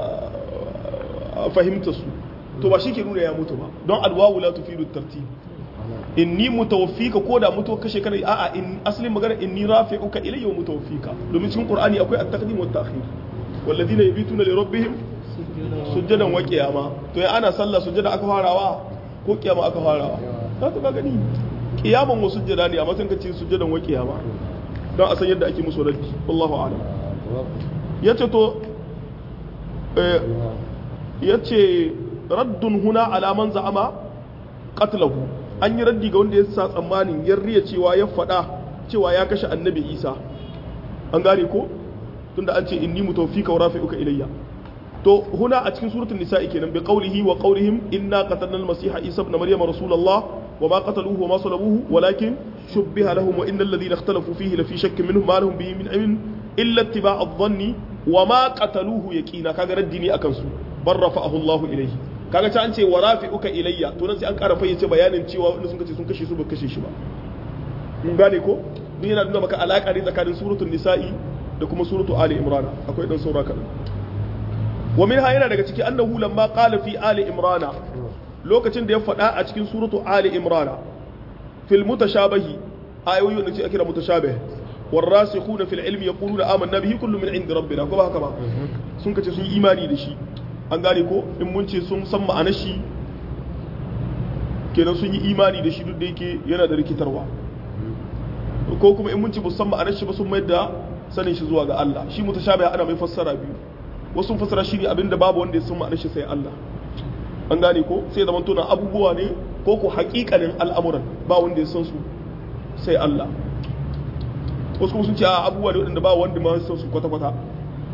a fahimta su to ba shi ke nuna ya mutu ba don alwawu la tufidu tartib inni mutawaffika ko da mutu kashe kana a'a in asalin magana inni rafi'uka ilayya wa mutawaffika domin cikin qur'ani akwai at-taqdim wa at-ta'khir walladhina yabituna li rabbihim sujadan wa qiyama to ya ana sallah sujada aka farawa ko qiyama aka farawa za ka gani qiyaman wa sujada ne amma sun kace sujadan wa qiyama don a san yadda ake musu raddi wallahu a'lam yace to eh yace raddun huna alaman za'ama qatlahu an yi raddi ga wanda ya sa tsammanin yarriya cewa ya fada cewa ya kashe annabi Isa an gane ko tunda an ce inni mutawfika wa rafi'uka ilayya to huna a cikin suratul nisa'i kenan bi qawlihi wa qawlihim inna qatalna al-masiha Isa ibn maryam rasulullah wa ma qataluhu wa ma salabuhu walakin shubbiha lahum wa innal ladhina ikhtalafu fihi la fi shakkin minhum ma lahum bihi min ilmin illa ittiba'a adh-dhanni wa ma qataluhu yaqina kaga raddi ne akan su bar rafa'ahu Allahu ilayhi kaga ta an ce wa rafi'uka ilayya to nan sai an ƙara fayyace bayanin cewa wanda sun kace sun kashe su ba kashe shi ba mun gane ko duk yana nuna maka alaka ne tsakanin suratul nisa'i da kuma suratul ali imran akwai dan saura kadan wa minha yana daga ciki annahu lamma qala fi ali imran lokacin da ya faɗa a cikin suratul ali imran fil mutashabihi ayoyi da ce akira mutashabih والراسخون في العلم يقولون آمنا به كل من عند ربنا ko ba haka ba sun kace sun yi imani da shi an gane ko in mun ce sun san ma'anar shi kenan sun yi imani da shi duk da yake yana da rikitarwa ko kuma in mun ce ba san ma'anar shi ba sun mai da sanin shi zuwa ga Allah shi mutashabiha ana mai fassara biyu wasu fassara shi ne abinda babu wanda ya san ma'anar shi sai Allah an gane ko sai zaman tona abubuwa ne ko ko haƙiƙanin al'amuran ba wanda ya san su sai Allah wasu kuma sun ce a abubuwa ne waɗanda ba wanda ma san su kwata-kwata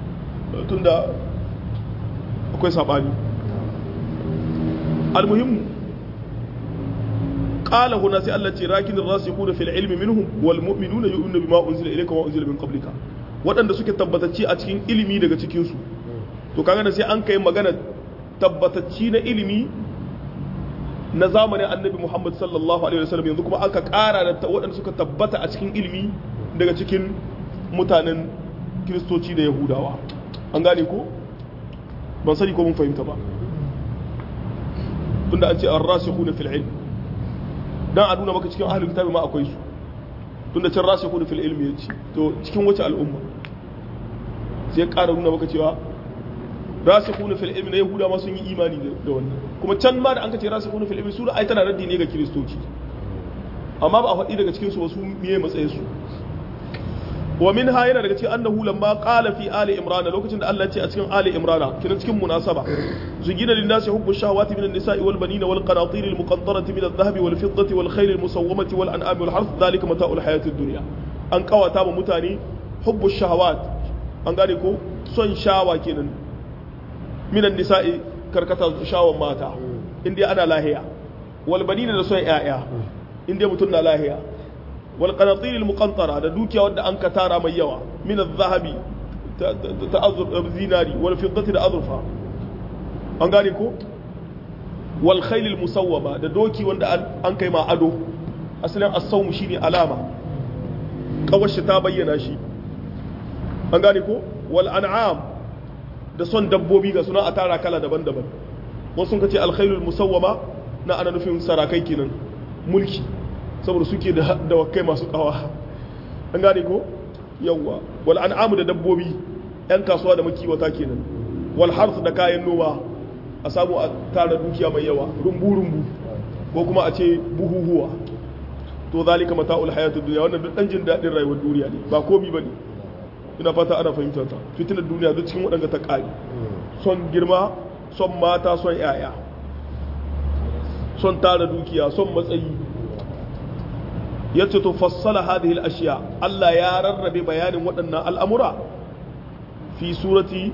tunda akwai sabani almuhim qala huna sai Allah ce rakinir rasikhuna fil ilmi minhum wal mu'minuna yu'minuna bima unzila ilayka wa unzila min qablika wadanda suke tabbatacci a cikin ilimi daga cikin su to kaga da sai an kai magana tabbatacci na ilimi na zamanin annabi Muhammad sallallahu alaihi wasallam yanzu kuma aka kara da wadanda suka tabbata a cikin ilimi daga cikin mutanen kiristoci da yahudawa an gane ko ban sani ko mun fahimta ba tunda an ce ar-rasikhuna fil ilm dan a nuna maka cikin ahlul kitabi ma akwai su tunda can rasikhuna fil ilmi yace to cikin wace al'umma sai ƙara nuna maka cewa rasikhuna fil ilmi na yahuda ma sun yi imani da wannan kuma can ma da an ka ce rasikhuna fil ilmi sura ai tana raddi ne ga kiristoci amma ba a faɗi daga cikin su ba su miye matsayin su wa min ha yana daga cikin annahu lamma qala fi ali imran lokacin da Allah ya ce a cikin ali imran kina cikin munasaba zugina lin nasi hubbu shahawati min an-nisa'i wal banina wal qanatir al muqantarati min adh-dhahabi wal fiddati wal khayl al musawwamati wal an'ami wal harth dhalika mata'u al hayati ad-dunya an kawata ba mutane hubbu shahawat an gane ko son shawa kenan min an-nisa'i karkata shawan mata inda ana lahiya wal banina da son yaya inda mutun na lahiya والقناطير المقنطرة ده دوكيا ود أنك تارا ميوا من الذهب تأذر الزيناري والفضة ده أذرفها أنغانيكو والخيل المسومة ده دوكي ود أنك ما أدو أصلا الصوم شيني علامة قوش تابينا شي أنغانيكو والأنعام ده صن دبوبي ده سنا أتارا كلا دبن دبن وصن كتي الخيل المسومة نا أنا نفهم سراكي كينن ملكي saboda suke da dawakai masu kawa an gane ko yawa wal an'amu da dabbobi yan kasuwa da makiwata kenan wal harth da kayan noma a samu a tara dukiya mai yawa rumbu rumbu ko kuma a ce buhuhuwa to zalika mata'ul hayatid dunya wannan duk dan jin dadin rayuwar duniya ne ba komai bane ina fata ana fahimta ta fitinar duniya duk cikin wadanga ta kare son girma son mata son yaya son tara dukiya son matsayi yace to fassala hadhihi al-ashya Allah ya rarrabe bayanin waɗannan al'amura fi surati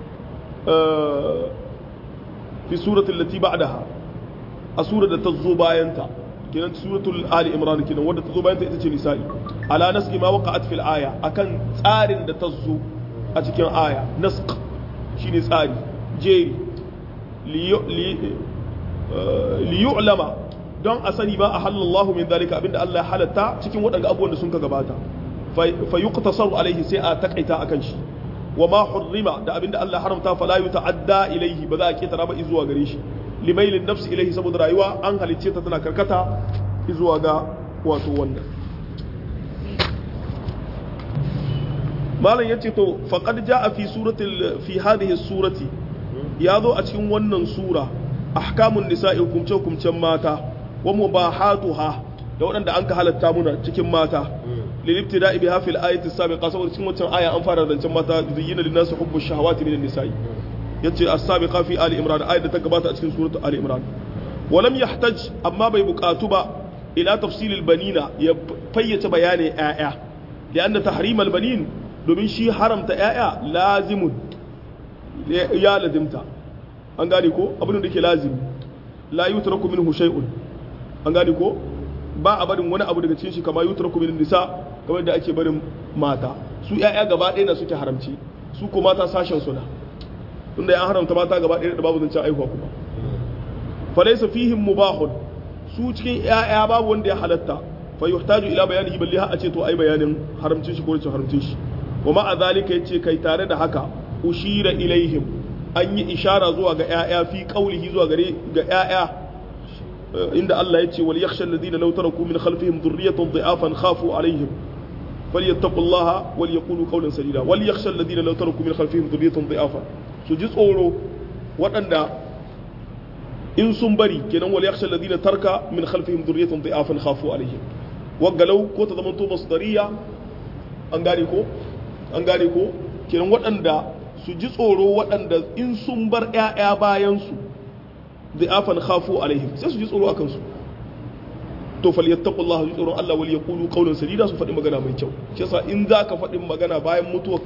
fi surati allati ba'daha a sura da tazo bayanta kenan suratul ali imran kenan wadda tazo bayanta ita ce nisa'i ala nasqi ma waqa'at fil aya akan tsarin da tazo a cikin aya nasq shine tsari jeri li yu'lama don a sani ba a halallahu min zalika abinda Allah ya halatta cikin waɗanda abubuwan da sun ka gabata fa yuqtasaru alaihi sai a takaita akan shi wa ma hurrima da abinda Allah haramta fala yuta'adda ilaihi ba za a ketara ba zuwa gare shi limailin nafsi ilaihi saboda rayuwa an halicce ta tana karkata zuwa ga wato wannan malam yace to faqad jaa fi suratil fi hadhihi surati yazo a cikin wannan sura ahkamun nisa'i hukumce hukumcen mata wa mubahatuha da waɗanda an ka halatta muna cikin mata lil ibtida'i biha fil ayati sabiqa saboda cikin wancan aya an fara zancen mata zuyyina lin nas hubbu shahawati min nisa'i yace as-sabiqa fi ali imran ayat da ta gabata a cikin suratul ali imran wa lam yahtaj amma bai buƙatu ba ila tafsilil banina ya fayyace bayanin ƴaƴa lianna tahrimal banin domin shi haramta ƴaƴa lazimun ya lazimta an gane ko abin da yake lazimi la yutraku minhu shay'un an gane ko ba a barin wani abu daga cikin shi kamar yutraku min nisa kamar da ake barin mata su ƴaƴa gaba ɗaya na suke haramci su ko mata sashen suna tunda ya haramta mata gaba ɗaya da babu zancen aihuwa kuma fa laysa fihim mubahun su cikin ƴaƴa babu wanda ya halatta fa yuhtaju ila bayanihi balli ha a ce to ai bayanin haramcin shi ko rashin haramcin shi wa ma zalika yace kai tare da haka ushira ilaihim an yi ishara zuwa ga ƴaƴa fi qaulihi zuwa gare ga ƴaƴa inda Allah yace wal yakhsha alladhina law taraku min khalfihim dhurriyatan dha'afan khafu alaihim falyattaqullaha wal yaqulu qawlan sadida wal yakhsha alladhina law taraku min khalfihim dhurriyatan dha'afan su ji tsoro waɗanda in sun bari kenan wal yakhsha alladhina taraka min khalfihim dhurriyatan dha'afan khafu alaihim wagalau ko ta zamanto masdariya an gane ko an gane ko kenan waɗanda su ji tsoro waɗanda in sun bar ƴaƴa bayansu dha'afan khafu alaihim sai su ji tsoro akan su to falyattaqullaha ji tsoron Allah wal yaqulu qawlan sadida su faɗi magana mai kyau shi yasa in zaka faɗi magana bayan mutuwarka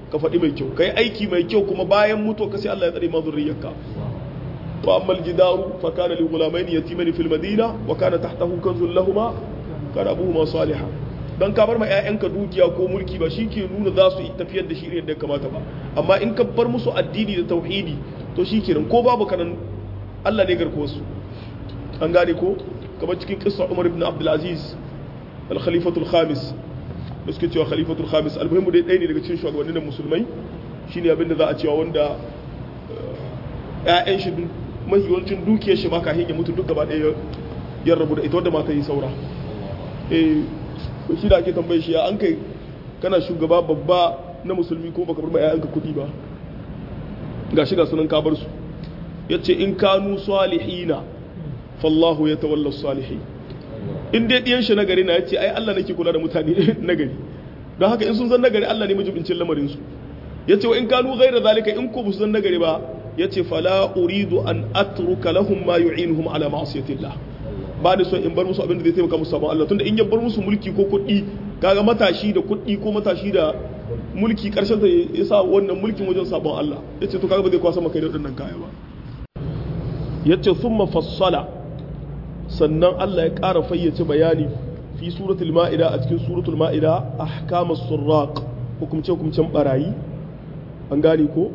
ka faɗi mai kyau kai aiki mai kyau kuma bayan mutuwa ka sai Allah ya tsare ma zurriyarka to amma aljidaru fa kana li ghulamaini yatimani fil madina wa kana tahtahu kanzun lahumu kana abuhuma salihan dan ka bar ma ƴaƴanka dukiya ko mulki ba shike nuna za su tafiyar da shi yadda ya kamata ba amma in ka bar musu addini da tauhidi to shikenan ko babu kanan Allah ne garko su an gane ko kamar cikin kissa Umar ibn Abdul Aziz al-Khalifatul Khamis da suke cewa Khalifatul Khamis almuhimmu dai ɗaya ne daga cikin shugabannin musulmai shine abinda za a cewa wanda ƴaƴan shi mahiyancin dukiyar shi ma ka hige mutu duk gaba ɗaya ya rabu da ita wanda mata yi saura eh shi da ake tambaye shi ya an kai kana shugaba babba na musulmi ko baka bar ma ƴaƴanka kuɗi ba ga shiga sunan ka bar su yace in kanu salihina fallahu yatawalla salihin in dai diyan shi nagari na yace ai Allah nake kula da mutane nagari don haka in sun zan nagari Allah ne majibincin lamarin su yace wa in kanu ghayra zalika in ko busu zan nagari ba yace fala uridu an atruka lahum ma yu'inuhum ala ma'siyatillah ba da so in bar musu abin da zai taimaka musu sabon Allah tunda in ya bar musu mulki ko kuɗi kaga matashi da kuɗi ko matashi da mulki karshen ta yasa wannan mulkin wajen sabon Allah yace to kaga ba zai kwasa maka da wadannan kaya ba yace thumma fassala sannan Allah ya ƙara fayyace bayani fi suratul ma'ida a cikin suratul ma'ida ahkamus surraq hukumce hukumcen barayi an gane ko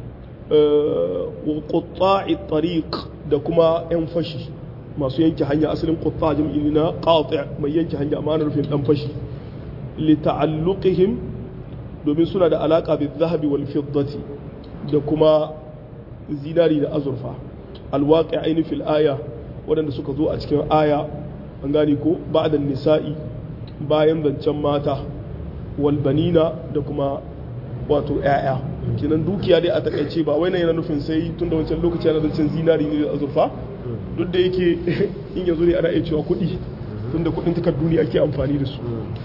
wa qutta'i tariq da kuma yan fashi masu yanke hanya asalin qutta jam'i na qati' mai yanke hanya amma rufin dan fashi li ta'alluqihim domin suna da alaka bil zahabi wal fiddati da kuma zinari da azurfa alwaqi'aini fil aya wadanda suka zo a cikin aya an gane ko ba'da nisa'i bayan zancen mata wal banina da kuma wato ƴaƴa kinan dukiya dai a takaice ba wai na yana nufin sai tunda wancan lokaci yana zancen zinari ne da azurfa duk da yake in yanzu ne ana iya cewa kuɗi tunda kuɗin takardu ne ake amfani da su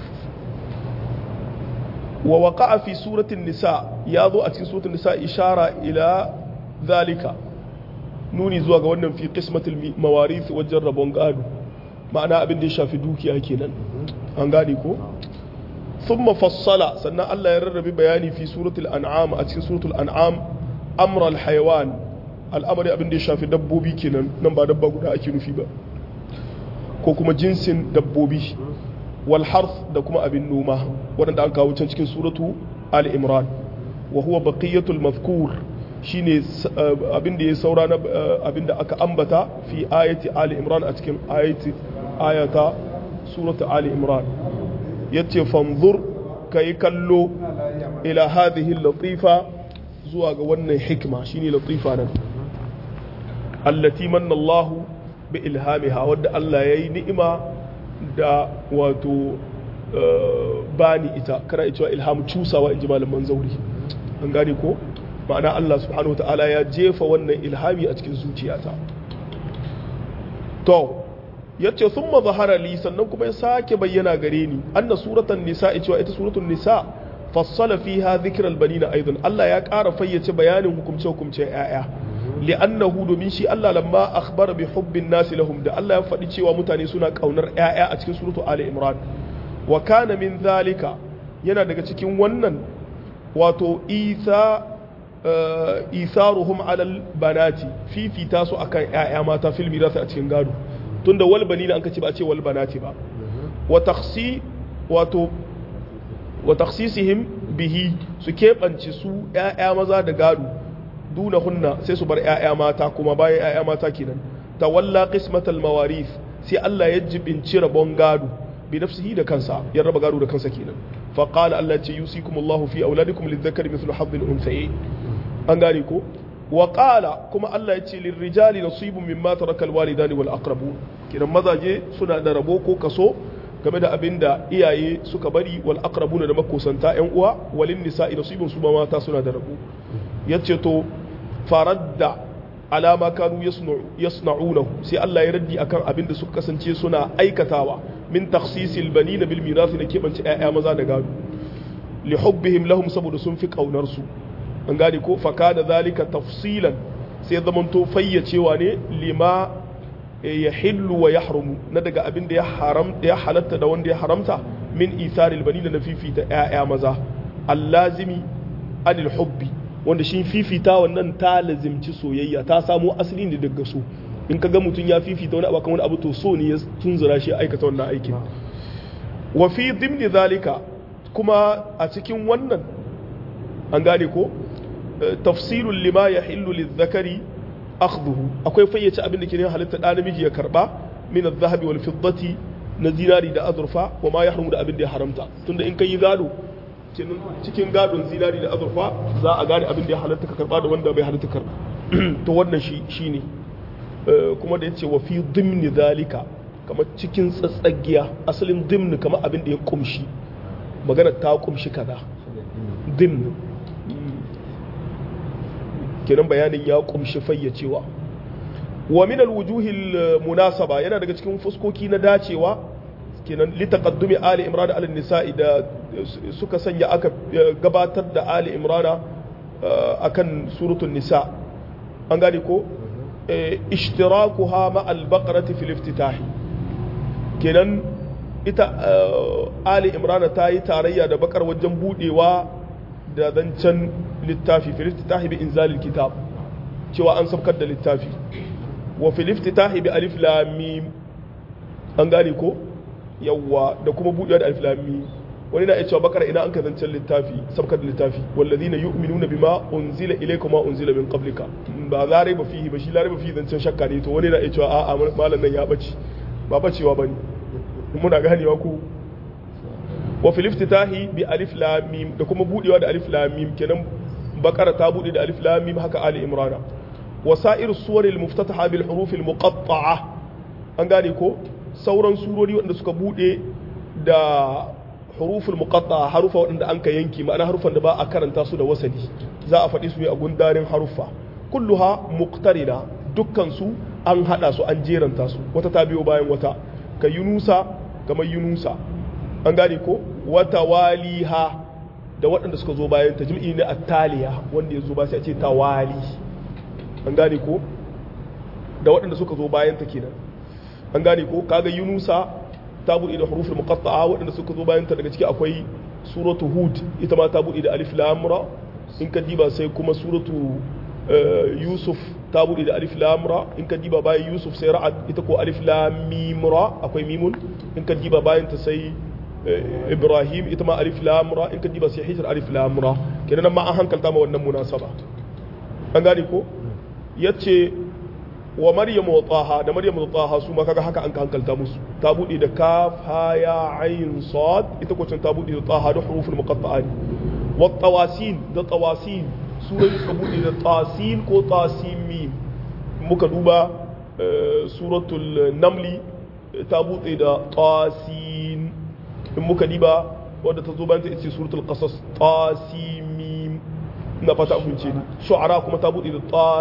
wa waqa'a fi suratin nisa ya zo a cikin suratul nisa ishara ila zalika nuni zuwa ga wannan fi qismatul mawarith wajen rabon gado ma'ana abin da ya shafi dukiya kenan an gane ko thumma fassala sannan Allah ya rarrabe bayani fi suratul an'am a cikin suratul an'am amra al hayawan al'amari abin da ya shafi dabbobi kenan nan ba dabba guda ake nufi ba ko kuma jinsin dabbobi wal harth da kuma abin noma wanda aka kawo can cikin suratu al imran wa huwa baqiyatul madhkur shine abin da ya saura na abin da aka ambata fi ayati ali imran a cikin ayati ayata suratu ali imran yace fanzur kai kallo ila hadhihi latifa zuwa ga wannan hikma shine latifa nan allati manna Allah bi ilhamiha wadda Allah yayi ni'ima da wato bani ita kana cewa ilham cusawa inji malaman zauri an gane ko ma'ana Allah subhanahu wataala ya jefa wannan ilhami a cikin zuciyata to yace thumma zahara li sannan kuma ya sake bayyana gare ni anna suratan nisa cewa ita suratul nisa fassala fiha dhikra albanina aidan Allah ya ƙara fayyace bayanin hukumce hukumce yaya li'annahu domin shi Allah lamma akhbara bi hubbin nas lahum da Allah ya faɗi cewa mutane suna kaunar yaya a cikin suratul ali imran wa kana min zalika yana daga cikin wannan wato isa isaruhum alal banati fifita su akan ƴaƴa mata fil mirath a cikin gado tunda wal banina an kace ba a ce wal banati ba wa takhsi wato wa takhsisihim bihi su keɓance su ƴaƴa maza da gado duna hunna sai su bar ƴaƴa mata kuma bayan ƴaƴa mata kenan tawalla qismatal mawarith sai Allah ya jibinci rabon gado bi nafsihi da kansa ya raba gado da kansa kenan fa qala Allah ce yusikumullahu fi auladikum lidhakari mithlu hadhil unthayayn an gane ko wa qala kuma Allah ya ce lirrijali nasibun mimma taraka alwalidani wal aqrabun kiran mazaje suna da rabo ko kaso game da abinda iyaye suka bari wal aqrabuna da makosanta ƴan uwa walin nisa'i nasibun su ma mata suna da rabo yace to faradda alama kanu yasna'unahu sai Allah ya raddi akan abinda suka kasance suna aikatawa min takhsisil banina bil mirath da kebance ƴaƴa maza da gado li hubbihim lahum saboda sun fi kaunar su an gane ko faka da zalika tafsilan sai zaman to fayyacewa ne lima ya hillu wa ya haramu na daga abin da ya haram ya halatta da wanda ya haramta min isaril banina na fifita ƴaƴa maza allazimi anil hubbi wanda shi fifita wannan ta lazimci soyayya ta samo asali ne daga so in kaga mutum ya fifita wani abu kan wani abu to so ne ya tunzura shi aikata wannan aikin wa fi dimni zalika kuma a cikin wannan an gane ko tafsilul lima yahillu lidhakari akhdhuhu akwai fayyace abin da ke ne halitta da namiji ya karba min adh-dhahabi wal fiddati na zinari da azurfa wa ma yahrumu da abin da ya haramta tunda in kai gado cikin gadon zinari da azurfa za a gane abin da ya halatta ka karba da wanda bai halatta karba to wannan shi shine kuma da yace wa fi dimni zalika kamar cikin tsatsagiya asalin dimni kamar abin da ya kumshi magana ta kumshi kaza dimni kenan bayanin ya kumshi fayyacewa wa min alwujuhil munasaba yana daga cikin fuskoki na dacewa kenan li taqaddumi ali imran ala nisa'i da suka sanya aka gabatar da ali imran akan suratul nisa an gane ko ishtirakuha ma al-baqarati fil iftitah kenan ita ali imran ta yi tarayya da bakar wajen budewa da zancen littafi fil iftitah bi inzalil kitab cewa an sabkar da littafi wa fil iftitah bi alif lam mim an gane ko yawa da kuma budewa da alif lam mim wani na cewa bakara ina an ka zancen littafi sabkar da littafi wallazina yu'minuna bima unzila ilayka ma unzila min qablika ba za rai ba fihi ba shi la rai ba fihi zancen shakka ne to wani na cewa a a malam nan ya bace ba bacewa bane muna ganewa ko wa fil iftitahi bi alif lam mim da kuma budewa da alif lam mim kenan bakara ta bude da alif lam mim haka ali imran wa sa'ir suwar al muftataha bil huruf al muqatta'a an gane ko sauran surori wanda suka bude da huruful muqatta'a harufa wanda an ka yanki ma'ana harufan da ba a karanta su da wasali za a faɗi su ne a gundarin harufa kulluha muqtarina dukkan su an hada su an jeranta su wata ta biyo bayan wata ka yunusa kamar yunusa an gane ko wata waliha da waɗanda suka zo bayan ta jim'i ne attaliya wanda ya zo ba sai a ce tawali an gane ko da waɗanda suka zo bayan ta kenan an gane ko kaga yunusa ta buɗe da hurufin muqatta'a waɗanda suka zo bayan ta daga ciki akwai suratu hud ita ma ta buɗe da alif lam ra in ka diba sai kuma suratu yusuf ta buɗe da alif lam ra in ka diba bayan yusuf sai ra'ad ita ko alif lam mim ra akwai mimun in ka diba bayan ta sai ibrahim ita ma alif lam ra in ka diba sai hijr alif lam ra kenan ma an hankalta ma wannan munasaba an gane ko yace wa maryam wa taha da maryam da taha su ma kaga haka an hankalta musu ta bude da kaf ha ya ayn sad ita ko ta bude da taha da huruful muqatta'at wa tawasin da tawasin surai suka bude da tasin ko tasim mim muka duba suratul namli ta bude da tasin in muka diba wanda ta zo bayan ta ita suratul qasas tasim mim na fata abunce ni shu'ara kuma ta bude da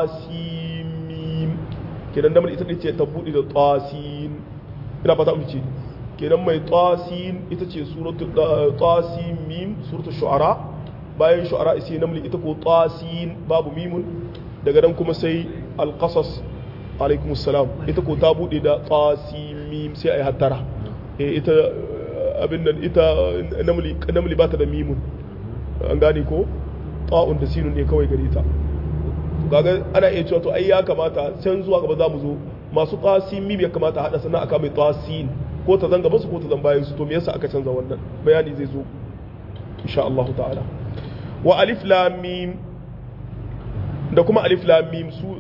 tasim kenan damar ita ce ta buɗe da tasin ina fata mu ce kenan mai tasin ita ce suratul tasin mim suratul shu'ara bayan shu'ara isi namli ita ko tasin babu mimun daga nan kuma sai alqasas alaikum assalam ita ko ta buɗe da tasin mim sai ai hattara eh ita abin nan ita namli namli ba ta da mimun an gane ko ta'un da sinun ne kawai gare ta kaga ana iya cewa to ai ya kamata can zuwa gaba za mu zo masu tasin mim ya kamata hada sana aka mai tasin ko ta zanga basu ko ta zan bayan su to me yasa aka canza wannan bayani zai zo insha Allah ta'ala wa alif lam mim da kuma alif lam mim su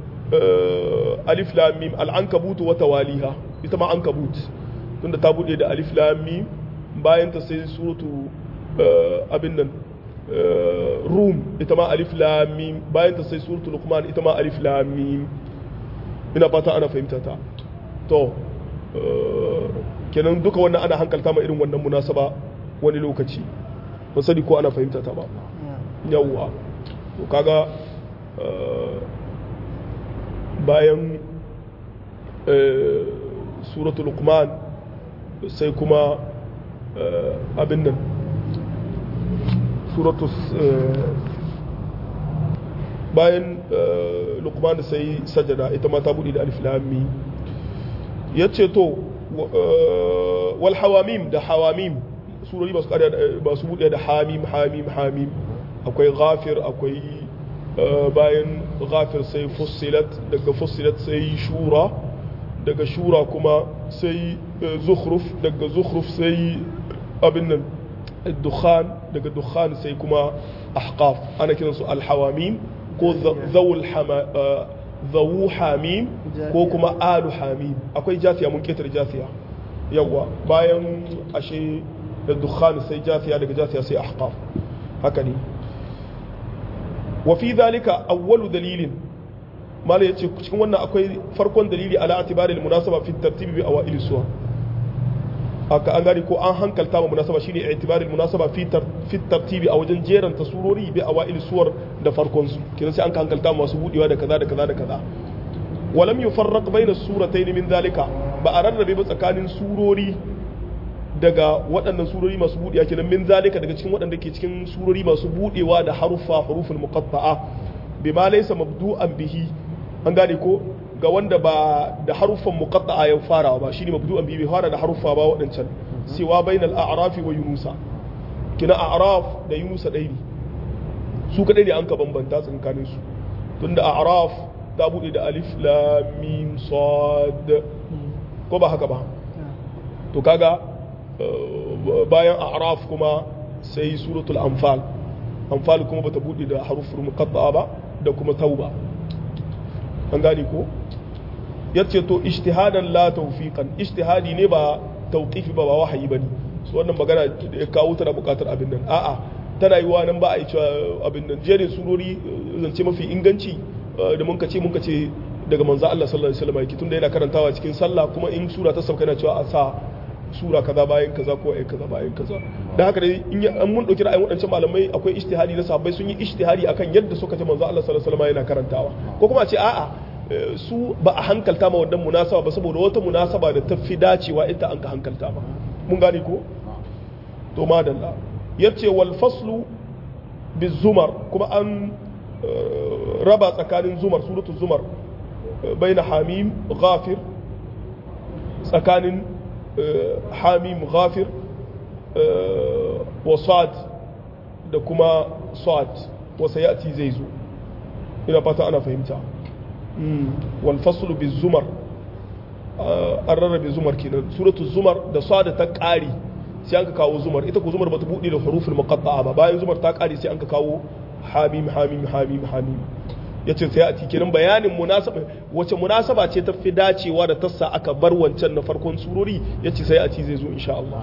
alif lam mim al-ankabut wa tawaliha ita ma ankabut tunda ta bude da alif lam mim bayan ta sai suratu abin nan rum ita ma alif lam mim bayan ta sai suratul luqman ita ma alif lam mim ina fata ana fahimta ta to kenan duka wannan ana hankalta ma irin wannan munasaba wani lokaci ba sani ko ana fahimta ta ba yawwa to kaga bayan suratul luqman sai kuma abin nan suratul bayan luqman sai sajada ita ma ta bude da alif lam mim yace to wal hawamim da hawamim surori ba su kare ba su bude da hamim hamim hamim akwai ghafir akwai bayan ghafir sai fussilat daga fussilat sai shura daga shura kuma sai zukhruf daga zukhruf sai abin nan dukhan daga dukhan sai kuma ahqaf ana kiransu alhawamim ko zawul zawu hamim ko kuma alu hamim akwai jafiya mun ketar jafiya yawa bayan ashe da dukhan sai jafiya daga jafiya sai ahqaf haka ne wa fi dhalika awwalu dalilin mala yace cikin wannan akwai farkon dalili ala atibari al munasaba fi tartibi bi awail suwa aka an gani ko an hankalta ma munasaba shine i'tibari al munasaba fi fi tartibi a wajen jeran tasurori bi awail suwar da farkon su kiran sai an hankalta masu budewa da kaza da kaza da kaza walam yufarraq bayna suratayn min dhalika ba a rarrabe ba tsakanin surori daga waɗannan surori masu buɗewa kenan min zalika daga cikin waɗanda ke cikin surori masu buɗewa da haruffa huruful muqatta'a bima laysa mabdu'an bihi an gane ko ga wanda ba da haruffan muqatta'a ya fara ba shine mabdu'an bihi bai fara da haruffa ba waɗancan siwa bainal a'rafi wa yunusa kina a'raf da yunusa ɗaya ne su kadai ne an ka bambanta tsakanin su tunda a'raf ta buɗe da alif lam mim sad ko ba haka ba to kaga bayan a'raf kuma sai suratul anfal anfal kuma bata bude da harufur muqatta'a ba da kuma tauba an gane ko yace to ijtihadan la tawfiqan ijtihadi ne ba tawqifi ba ba wahayi bane so wannan magana da ya kawo ta da bukatar abin nan a'a tana yiwa nan ba a yi cewa abin nan jerin surori zance mafi inganci da mun kace mun kace daga manzo Allah sallallahu alaihi wasallam yake tunda yana karantawa cikin sallah kuma in sura ta sauka yana cewa a sa sura kaza bayan kaza ko ai kaza bayan kaza dan haka dai in an mun dauki ra'ayin wadancan malamai akwai ijtihadi na sahabbai sun yi ijtihadi akan yadda suka ji manzo Allah sallallahu alaihi wasallam yana karantawa ko kuma a ce a'a su ba a hankalta ma wannan munasaba ba saboda wata munasaba da ta fi dacewa ita an ka hankalta ba mun gane ko to madalla yace wal faslu bizumar kuma an raba tsakanin zumar suratul zumar baina hamim ghafir tsakanin hamim ghafir wa sad da kuma sad wasa yati zai zo ina fata ana fahimta wal faslu bizumar an rarrabe zumar kenan suratul zumar da sad ta kari sai an ka kawo zumar ita ko zumar bata bude da huruful muqatta'a ba bayan zumar ta kari sai an ka kawo hamim hamim hamim hamim yace sai a cikin bayanin munasaba wace munasaba ce ta fi dacewa da tassa aka bar wancan na farkon surori yace sai a ci zai zo insha Allah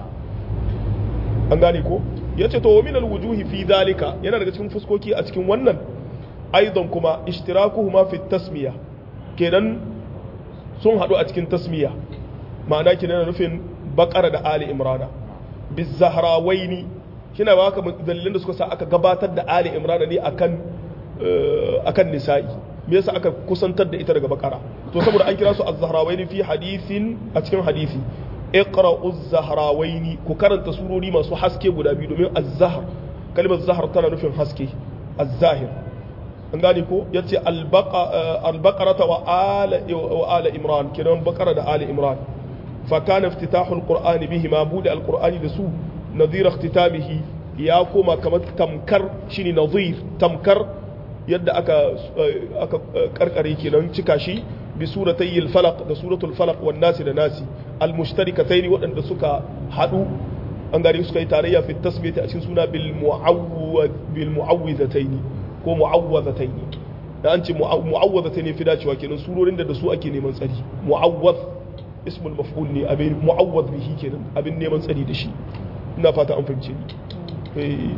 an gane ko yace to min alwujuhi fi dalika yana daga cikin fuskoki a cikin wannan aidan kuma ishtirakuhuma fi tasmiya kenan sun hadu a cikin tasmiya ma'ana kenan nufin baqara da ali imrana bizahrawaini kina baka dalilan da suka sa aka gabatar da ali imrana ne akan akan nisa'i me yasa aka kusantar da ita daga bakara to saboda an kira su az-zahrawaini fi hadithin a cikin hadisi iqra'u az-zahrawaini ku karanta surori masu haske guda biyu domin az-zahr kalmar zahr tana nufin haske az-zahir an gane ko yace al-baqara wa ala wa ala imran kiran bakara da ali imran fa kana iftitahu al-qur'an bihima buda al-qur'ani da su nadhira ikhtitamihi ya koma kamar tamkar shine nadhir tamkar yadda aka aka karkare kenan cika shi bi suratay al-falaq da suratul falaq wan nasi da nasi al-mushtarikatayn wadanda suka hadu an gare suka yi tarayya fi tasbiti a cikin suna bil mu'awwad bil mu'awwidatayn ko mu'awwazatayn da an ce mu'awwazatayn fi dacewa kenan surorin da da su ake neman tsari mu'awwaz ismul maf'ul ne abin mu'awwaz bihi kenan abin neman tsari da shi ina fata an fahimce ni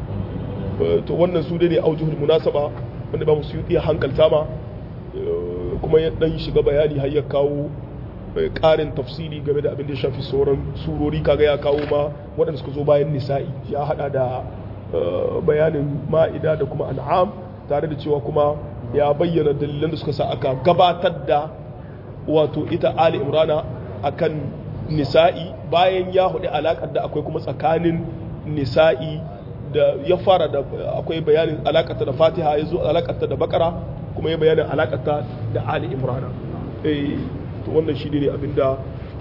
to wannan su dai ne aujuhul munasaba wanda ba mu su iya hankalta ma kuma ya dan shiga bayani har ya kawo ƙarin tafsiri game da abin da ya shafi sauran surori kaga ya kawo ma waɗanda suka zo bayan nisa'i ya hada da bayanin ma'ida da kuma an'am tare da cewa kuma ya bayyana dalilan da suka sa aka gabatar da wato ita ali imrana akan nisa'i bayan ya hudu alaƙar da akwai kuma tsakanin nisa'i da ya fara da akwai bayanin alaƙarta da fatiha ya zo alaƙarta da bakara kuma ya bayanin alaƙarta da ali imrana eh to wannan shi ne abinda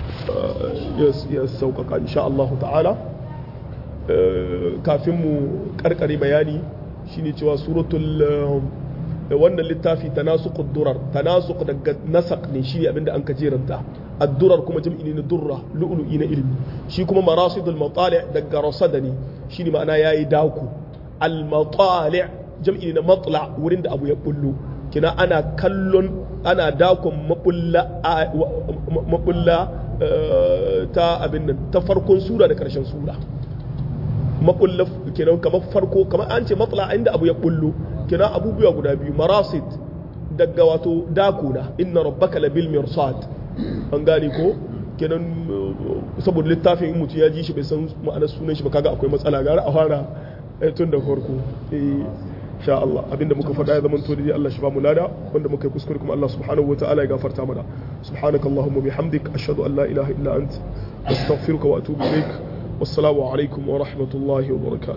ya sauƙaƙa insha Allah ta'ala kafin mu karkare bayani shine cewa suratul wannan littafi tanasuqud durar tanasuq daga nasaq ne shine abinda an kajeranta ad-durar kuma jam'i ne na durra lu'lu'i na ilmi shi kuma marasidul matali' daga rasada ne shine ma'ana yayi daku al-matali' jam'i ne na matla wurin da abu ya bullo kina ana kallon ana dakon mabulla mabulla ta abin nan ta farkon sura da karshen sura mabulla kenan kamar farko kamar an ce matla inda abu ya bullo kina abubuwa guda biyu marasid daga wato dakuna inna rabbaka labil mirsad an gane ko kenan saboda littafin in mutu ya ji shi bai san ma'anar sunan shi ba kaga akwai matsala gara a fara tun da farko insha Allah abinda muka faɗa ya zama to dai Allah shi ba mu lada wanda muka yi kuskure kuma Allah subhanahu wataala ya gafarta mana subhanakallahumma bihamdik ashhadu an la ilaha illa ant astaghfiruka wa atubu ilaik wassalamu alaikum wa rahmatullahi wa barakatuh